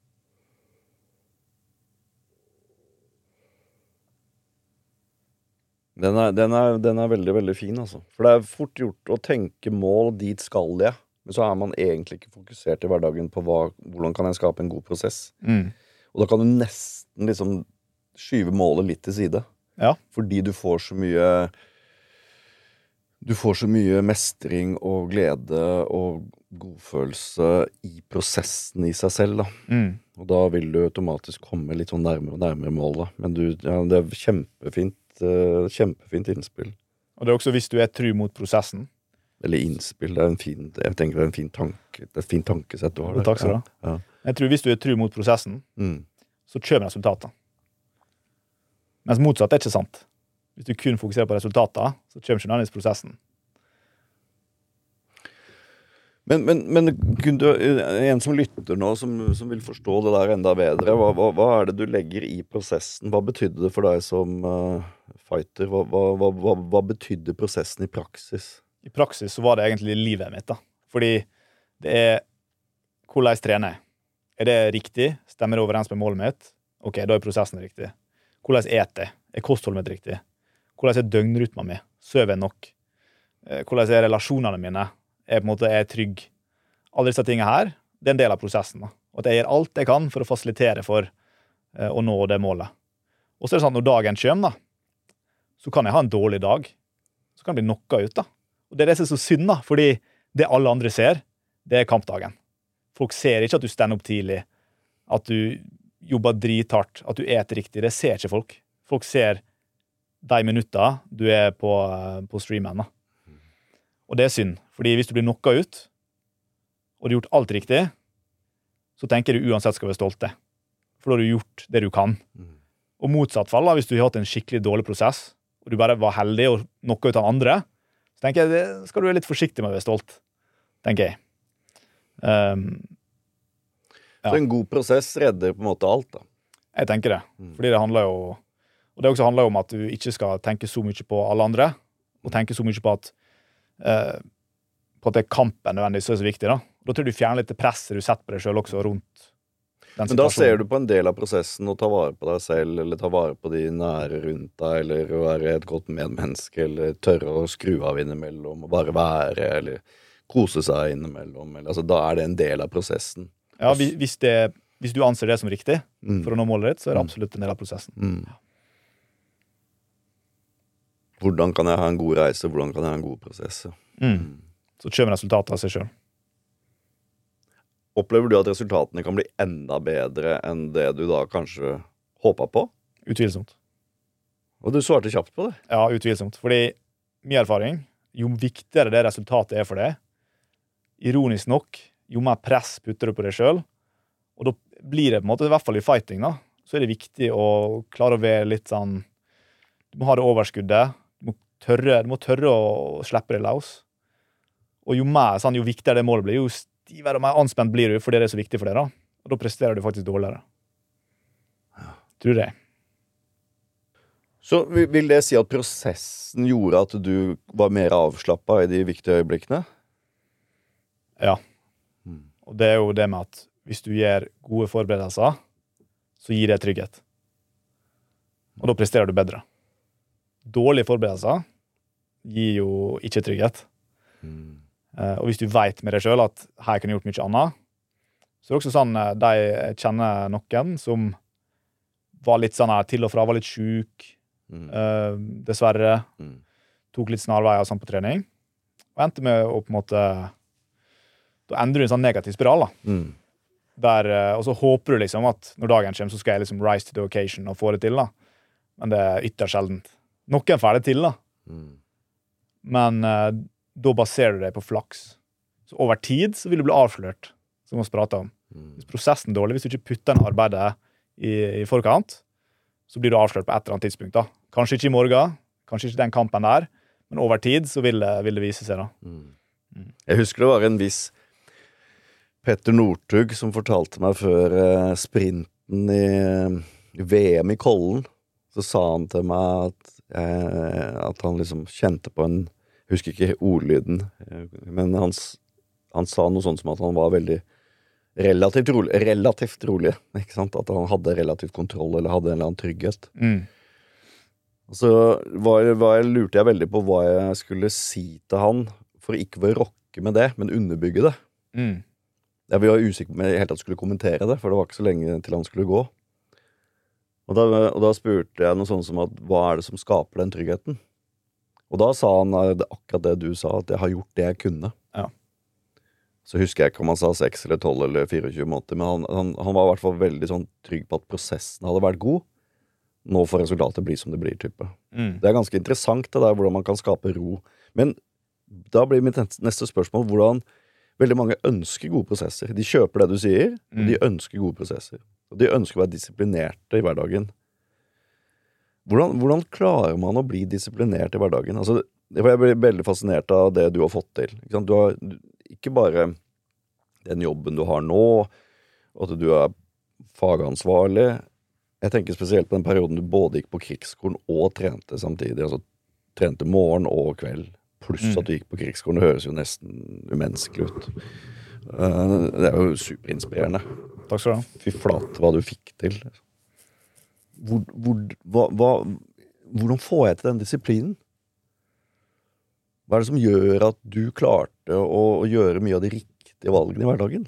Den er, den, er, den er veldig, veldig fin, altså. For det er fort gjort å tenke mål, dit skal jeg. Men så er man egentlig ikke fokusert i hverdagen på hva, hvordan kan jeg skape en god prosess. Mm. Og da kan du nesten liksom skyve målet litt til side. Ja. Fordi du får så mye Du får så mye mestring og glede og godfølelse i prosessen i seg selv da. Mm. Og da vil du automatisk komme litt sånn nærmere og nærmere målet. Men du, ja, det er kjempefint, uh, kjempefint innspill. Og det er også hvis du er tru mot prosessen. Eller innspill, det er en fin, jeg tenker det er en fin tanke, det er et fint tankesett du har der. Takk skal du ha. Ja. Jeg tror hvis du er tru mot prosessen, mm. så kommer resultatet. Mens motsatt er ikke sant. Hvis du kun fokuserer på resultatet, så kommer ikke nødvendigvis prosessen. Men, men, men kunne du, en som lytter nå, som, som vil forstå det der enda bedre, hva, hva, hva er det du legger i prosessen? Hva betydde det for deg som uh, fighter? Hva, hva, hva, hva betydde prosessen i praksis? I praksis så var det egentlig livet mitt da. Fordi det er hvordan trener jeg. Er det riktig? Stemmer det overens med målet mitt? Ok, da er prosessen riktig. Hvordan eter jeg? Er kostholdet mitt riktig? Hvordan er døgnrytmen min? Søver jeg nok? hvordan er relasjonene mine, er på en måte er trygg. Alle disse tingene her, det er en del av prosessen. Da. Og at jeg gjør alt jeg kan for å fasilitere for uh, å nå det målet. Og så er det sånn at når dagen kommer, da, så kan jeg ha en dårlig dag. Så kan jeg bli knocka ut. Da. Og det er det som er så synd, da, fordi det alle andre ser, det er kampdagen. Folk ser ikke at du stender opp tidlig, at du jobber drithardt, at du eter riktig. Det ser ikke folk. Folk ser de minutter du er på, på streamen. Da. Og det er synd, fordi hvis du blir knocka ut, og du har gjort alt riktig, så tenker du uansett skal være stolte. For da har du gjort det du kan. Og motsatt fall, da, hvis du har hatt en skikkelig dårlig prosess, og du bare var heldig og knocka ut av andre, så tenker jeg, det skal du være litt forsiktig med å være stolt, tenker jeg. Um, ja. Så en god prosess redder på en måte alt, da? Jeg tenker det, fordi det handler jo og det også handler jo om at du ikke skal tenke så mye på alle andre, og tenke så mye på at eh, på at det er kampen nødvendigvis er så viktig. Da Da tror jeg du fjerner litt det presset du setter på deg selv også rundt den situasjonen. Men da ser du på en del av prosessen å ta vare på deg selv, eller ta vare på de nære rundt deg, eller å være et godt medmenneske, eller tørre å skru av innimellom, og bare være, eller kose seg innimellom. Eller, altså, da er det en del av prosessen. Ja, hvis, det, hvis du anser det som riktig mm. for å nå målet ditt, så er det absolutt en del av prosessen. Mm. Hvordan kan jeg ha en god reise? Hvordan kan jeg ha en god prosess? Mm. Så kommer resultatet av seg selv. Opplever du at resultatene kan bli enda bedre enn det du da kanskje håpet på? Utvilsomt. Og du svarte kjapt på det? Ja, utvilsomt. Fordi min erfaring, jo viktigere det resultatet er for deg, ironisk nok, jo mer press putter du på deg selv, og da blir det på en måte, i hvert fall i fighting da, så er det viktig å klare å være litt sånn, du må ha det overskuddet, du må tørre, du må tørre å slippe det løs. Og jo mer, sånn, jo viktigere det målet blir, jo stivere og mer anspent blir du, fordi det er så viktig for deg da. Og da presterer du faktisk dårligere. Tror jeg. Så vil det si at prosessen gjorde at du var mer avslappet i de viktige øyeblikkene? Ja. Og det er jo det med at hvis du gjør gode forberedelser, så gir det trygghet. Og da presterer du bedre. Dårlige forberedelser gir jo ikke trygghet. Mm. Uh, og hvis du vet med deg selv at her kan jeg gjort mye annet, så er det også sånn uh, de kjenner noen som var litt sånn her til og fra, var litt syk, mm. uh, dessverre, mm. tok litt snarveier sånn på trening, og endte med å på en måte, da endrer du en sånn negativ spiral da. Mm. Der, uh, og så håper du liksom at når dagen kommer, så skal jeg liksom rise to the occasion og få det til da. Men det er ytterst sjeldent. Noen får det til da. Mm. Men uh, da baserer du deg på flaks. Så over tid så vil du bli avslørt, som vi prater om. Hvis prosessen er dårlig, hvis du ikke putter en arbeidet i, i forkant, så blir du avslørt på et eller annet tidspunkt. Da. Kanskje ikke i morgen, kanskje ikke den kampen der, men over tid så vil det, vil det vise seg. Da. Mm. Jeg husker det var en viss Petter Northug som fortalte meg før eh, sprinten i, i V M i Kollen, så sa han til meg at, eh, at han liksom kjente på en, jeg husker ikke ordlyden, men han, han sa noe sånt som at han var veldig relativt rolig, relativt rolig, ikke sant? At han hadde relativt kontroll, eller hadde en eller annen trygghet. Mm. Og så var, var, lurte jeg veldig på hva jeg skulle si til han, for ikke å rokke med det, men underbygge det. Mm. Jeg var usikker på om jeg helt tatt skulle kommentere det, for det var ikke så lenge til han skulle gå. Og da, og da spurte jeg noe sånt som at, hva er det som skaper den tryggheten? Og da sa han det, akkurat det du sa, at jeg har gjort det jeg kunne. Ja. Så husker jeg ikke om han sa seks eller tolv eller fireogtjue måneder, men han, han, han var i hvert fall veldig sånn trygg på at prosessen hadde vært god. Nå får resultatet bli som det blir, type. Mm. Det er ganske interessant det der, hvordan man kan skape ro. Men da blir mitt neste spørsmål, hvordan veldig mange ønsker gode prosesser. De kjøper det du sier, og mm. de ønsker gode prosesser. Og de ønsker å være disiplinerte i hverdagen. Hvordan, hvordan klarer man å bli disiplinert i hverdagen? Altså, jeg blir veldig fascinert av det du har fått til. Ikke sant? Du har ikke bare den jobben du har nå, og at du er fagansvarlig. Jeg tenker spesielt på den perioden du både gikk på krigsskolen og trente samtidig. Altså trente morgen og kveld. Pluss mm. at du gikk på krigsskolen. Det høres jo nesten umenneskelig ut. Det er jo superinspirerende. Takk skal du ha. Fy flate hva du fikk til. Hvor, hvor, hva, hva, hvordan får jeg til den disiplinen? Hva er det som gjør at du klarte å, å gjøre mye av de riktige valgene i hverdagen?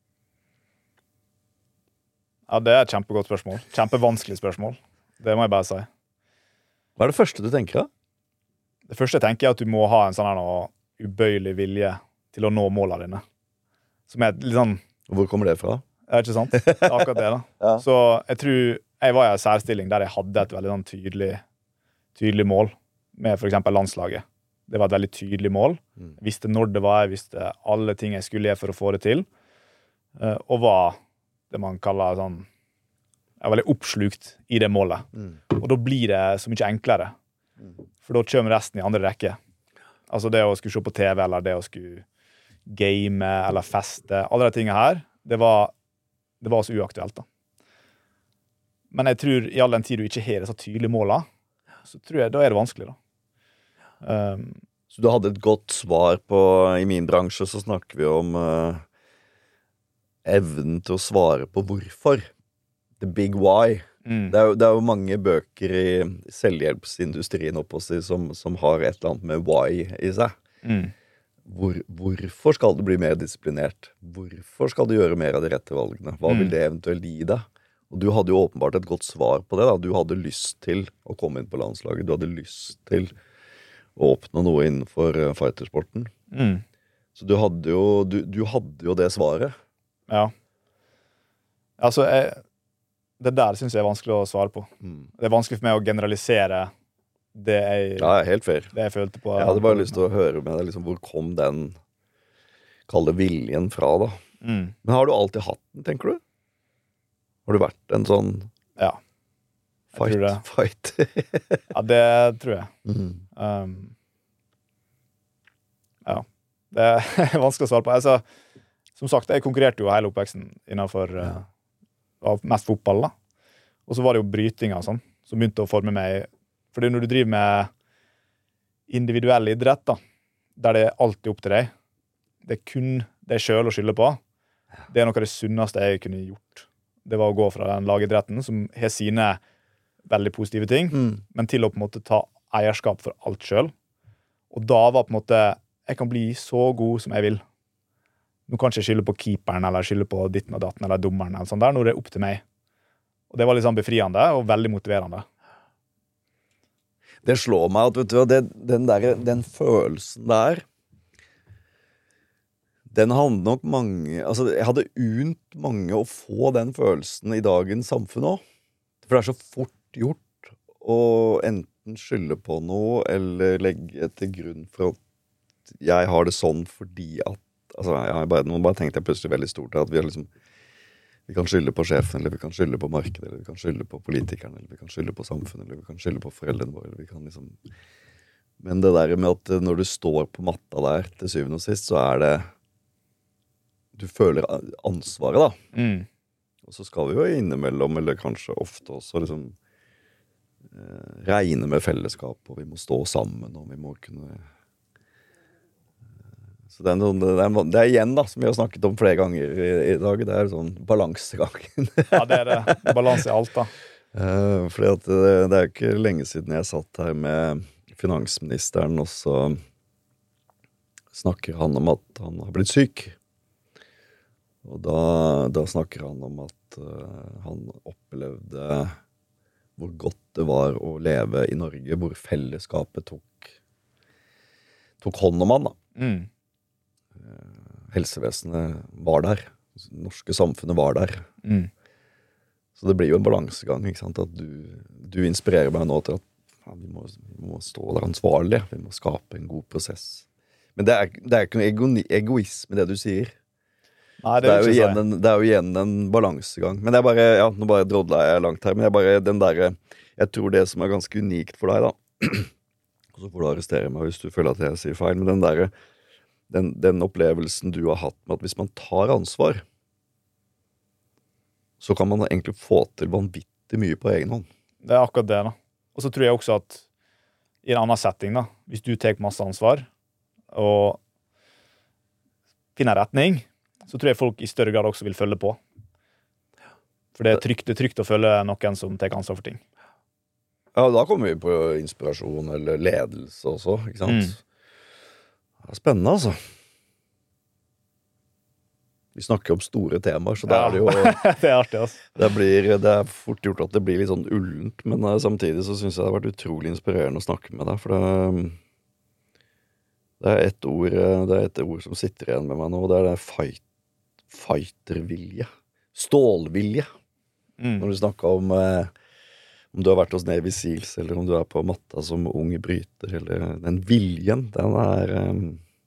Ja, det er et kjempegodt spørsmål. Kjempevanskelig spørsmål. Det må jeg bare si. Hva er det første du tenker da? Det første jeg tenker er at du må ha en sånn her noe ubøyelig vilje til å nå målene dine. Som er litt sånn... Hvor kommer det fra? Er ikke sant? Det er akkurat det da. Ja. Så jeg tror jeg var i en særstilling der jeg hadde et veldig sånn tydelig, tydelig mål med for eksempel landslaget. Det var et veldig tydelig mål. Jeg visste når det var, jeg visste alle ting jeg skulle gjøre for å få det til. eh, Og var det man kaller sånn, jeg er veldig oppslukt i det målet. Mm. Og da blir det så mye enklere. For da kommer resten i andre rekke. Altså det å skulle se på T V, eller det å skulle game, eller feste, alle de tingene her, det var, det var så uaktuelt da. Men jeg tror i all den tid du ikke har så tydelige måler, så tror jeg, da er det vanskelig da. Um, Så du hadde et godt svar på, i min bransje så snakker vi om uh, evnen til å svare på hvorfor. The big why. mm, Det er, jo, det er jo mange bøker i selvhjelpsindustrien oppe å si, som, som har et eller annet med why i seg. mm, Hvor, hvorfor skal du bli mer disiplinert? Hvorfor skal du gjøre mer av de rette valgene? Hva vil Mm. det eventuelt gi deg? Og du hadde jo åpenbart et godt svar på det da. Du hadde lyst til å komme inn på landslaget. Du hadde lyst til å oppnå noe innenfor uh, fightersporten. mm, Så du hadde jo, du, du hadde jo det svaret. ja. Altså, jeg, det der synes jeg er vanskelig å svare på. Det er vanskelig for meg å generalisere det jeg, Ja, helt fair. det jeg følte på. Jeg hadde bare lyst til å høre med deg liksom, hvor kom den kalde viljen fra da. mm, Men har du alltid hatt den, tenker du? Har du vært en sånn Ja, fight, tror det. fight? ja, det tror jeg. Mm. Um, ja, det er vanskelig å svare på. Altså, som sagt, jeg konkurrerte jo hele oppveksten innenfor uh, av mest fotball da. Og så var det jo brytinga sånn, som begynte å forme meg. Fordi når du driver med individuell idrett da, der det er alltid opp til deg, det er kun deg selv å skylde på, det er noe av det sunneste jeg kunne gjort. Det var å gå fra den lagidretten, som har sine veldig positive ting, Mm. men til å på en måte ta eierskap for alt selv. Og da var på en måte, jeg kan bli så god som jeg vil. Nå kan jeg ikke skylde på keeperen, eller skylde på ditten og datten, eller dommeren, eller sånn der, når det er opp til meg. Og det var litt sånn befriende, og veldig motiverende. Det slår meg at, vet du hva, det, den, der, den følelsen der, den handler nok mange, altså jeg hadde unt mange å få den følelsen i dagens samfunn også. For det er så fort gjort å enten skylde på noe, eller legge til grunn for at jeg har det sånn fordi at, altså jeg bare, nå bare tenkte jeg plutselig veldig stort at vi har liksom, vi kan skylde på sjefen, eller vi kan skylde på markedet, eller vi kan skylde på politikerne, eller vi kan skylde på samfunnet, eller vi kan skylde på foreldrene våre, eller vi kan liksom... Men det der med at når du står på matta der til syvende og sist, så er det, du føler ansvaret da. Mm. Og så skal vi jo innimellom, eller kanskje ofte også liksom eh, regne med fellesskap, og vi må stå sammen, og vi må kunne... Så det er, noen, det, er, det er igjen da, som vi har snakket om flere ganger i, i dag, det er sånn balansegangen. Ja, det er det. Balans i alt da. Uh, fordi at det, det er ikke lenge siden jeg satt her med finansministeren, og så snakker han om at han har blitt syk. Og da, da snakker han om at uh, han opplevde hvor godt det var å leve i Norge, hvor fellesskapet tok, tok hånd om han da. Mm. Helsevesenet var der. Det norske samfunnet var der. Mm. Så det blir jo en balansegang, ikke sant? At du, du inspirerer meg nå til at ja, vi, må, vi må stå der ansvarlig. Vi må skape en god prosess. Men det er, det er ikke noe egoisme det du sier. Nei, det, Det er, vil jo ikke igjen si. en, det er jo igjen en balansegang. Men det er bare, ja, nå bare drodla jeg langt her, men jeg bare, den der, jeg tror det som er ganske unikt for deg da, og så får du arrestere meg hvis du føler at jeg sier feil, men den der, den, den opplevelsen du har hatt med at hvis man tar ansvar, så kan man egentlig få til vanvittig mye på egen hånd. Det er akkurat det da. Og så tror jeg også at i en annen setting da, hvis du tar masse ansvar og finner retning, så tror jeg folk i større grad også vil følge på. For det er trygt, det er trygt å følge noen som tar ansvar for ting. Ja, da kommer vi på inspirasjon eller ledelse også, ikke sant? Mm. Det er spennende, altså. Vi snakker om store temaer, så da Ja. er det jo Det er artig, altså. det, blir, det er fort gjort at det blir litt sånn ullent, men uh, samtidig så synes jeg det har vært utrolig inspirerende å snakke med deg, for det, det er et ord uh, det er et ord som sitter igjen med meg nå, og det er det fight, fightervilje. Stålvilje. Mm. Når du snakker om uh, om du har vært hos Navy Seals, eller om du er på matta som ung bryter, eller den viljen, den er um,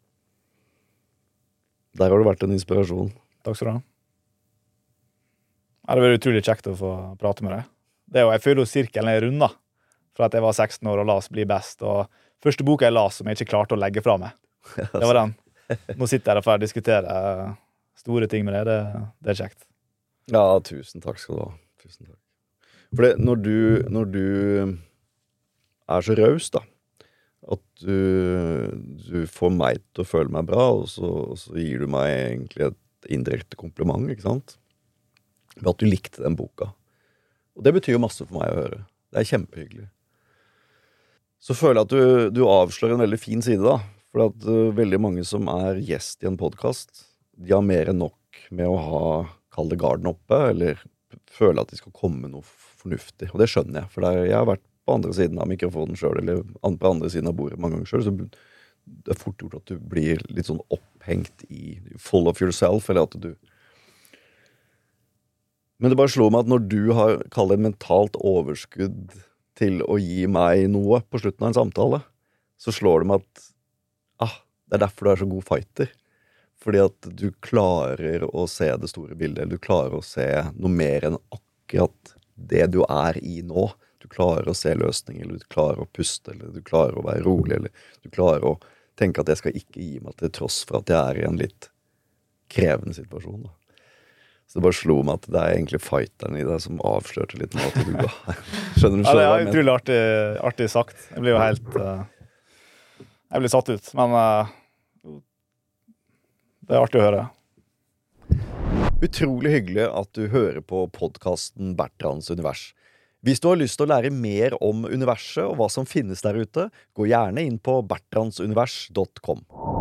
der har det vært en inspirasjon. Takk skal du ha. Ja, det var utrolig kjekt å få prate med deg. Det er jo, jeg føler jo sirkelen er rund da. For at jeg var seksten år og las Bli best, og første boka jeg las som jeg ikke klarte å legge fra meg, det var den. Nå sitter jeg der for å diskutere store ting med deg, det, det er kjekt. Ja, tusen takk skal du ha. Tusen takk. For det, når du, når du er så raus da, at du, du får meg til å føle meg bra, og så, og så gir du meg egentlig et indirekte kompliment, ikke sant? Ved at du likte den boka. Og det betyr jo masse for meg å høre. Det er kjempehyggelig. Så føler jeg at du, du avslører en veldig fin side da, for at uh, veldig mange som er gjest i en podcast, de har mer enn nok med å ha kalde garden oppe, eller føle at de skal komme noe fornuftig. Og det skjønner jeg, for der, jeg har vært på andre siden av mikrofonen selv, eller på andre siden av bordet mange ganger selv, så det er fort gjort at du blir litt sånn opphengt i full of yourself, eller at du men det bare slår meg at når du har kallet et mentalt overskudd til å gi meg noe på slutten av en samtale, så slår det meg at ah, det er derfor du er så god fighter, fordi at du klarer å se det store bildet, eller du klarer å se noe mer enn akkurat det du er i nå. Du klarer å se løsninger, eller du klarer å puste, eller du klarer å være rolig, eller du klarer å tenke at jeg skal ikke gi meg til tross for at jeg er i en litt krevende situasjon. Da. Så det bare slo meg at det er egentlig fighteren i deg som avslørte litt nå at du ga. Skjønner du Ja, selv? det er utrolig artig, artig sagt. Jeg blir jo helt uh, jeg blir satt ut, men uh, det er artig å høre. Utrolig hyggelig at du hører på podcasten Bertrands univers. Hvis du har lyst til å lære mer om universet og hva som finnes der ute, gå gjerne inn på bertrandsunivers punktum com.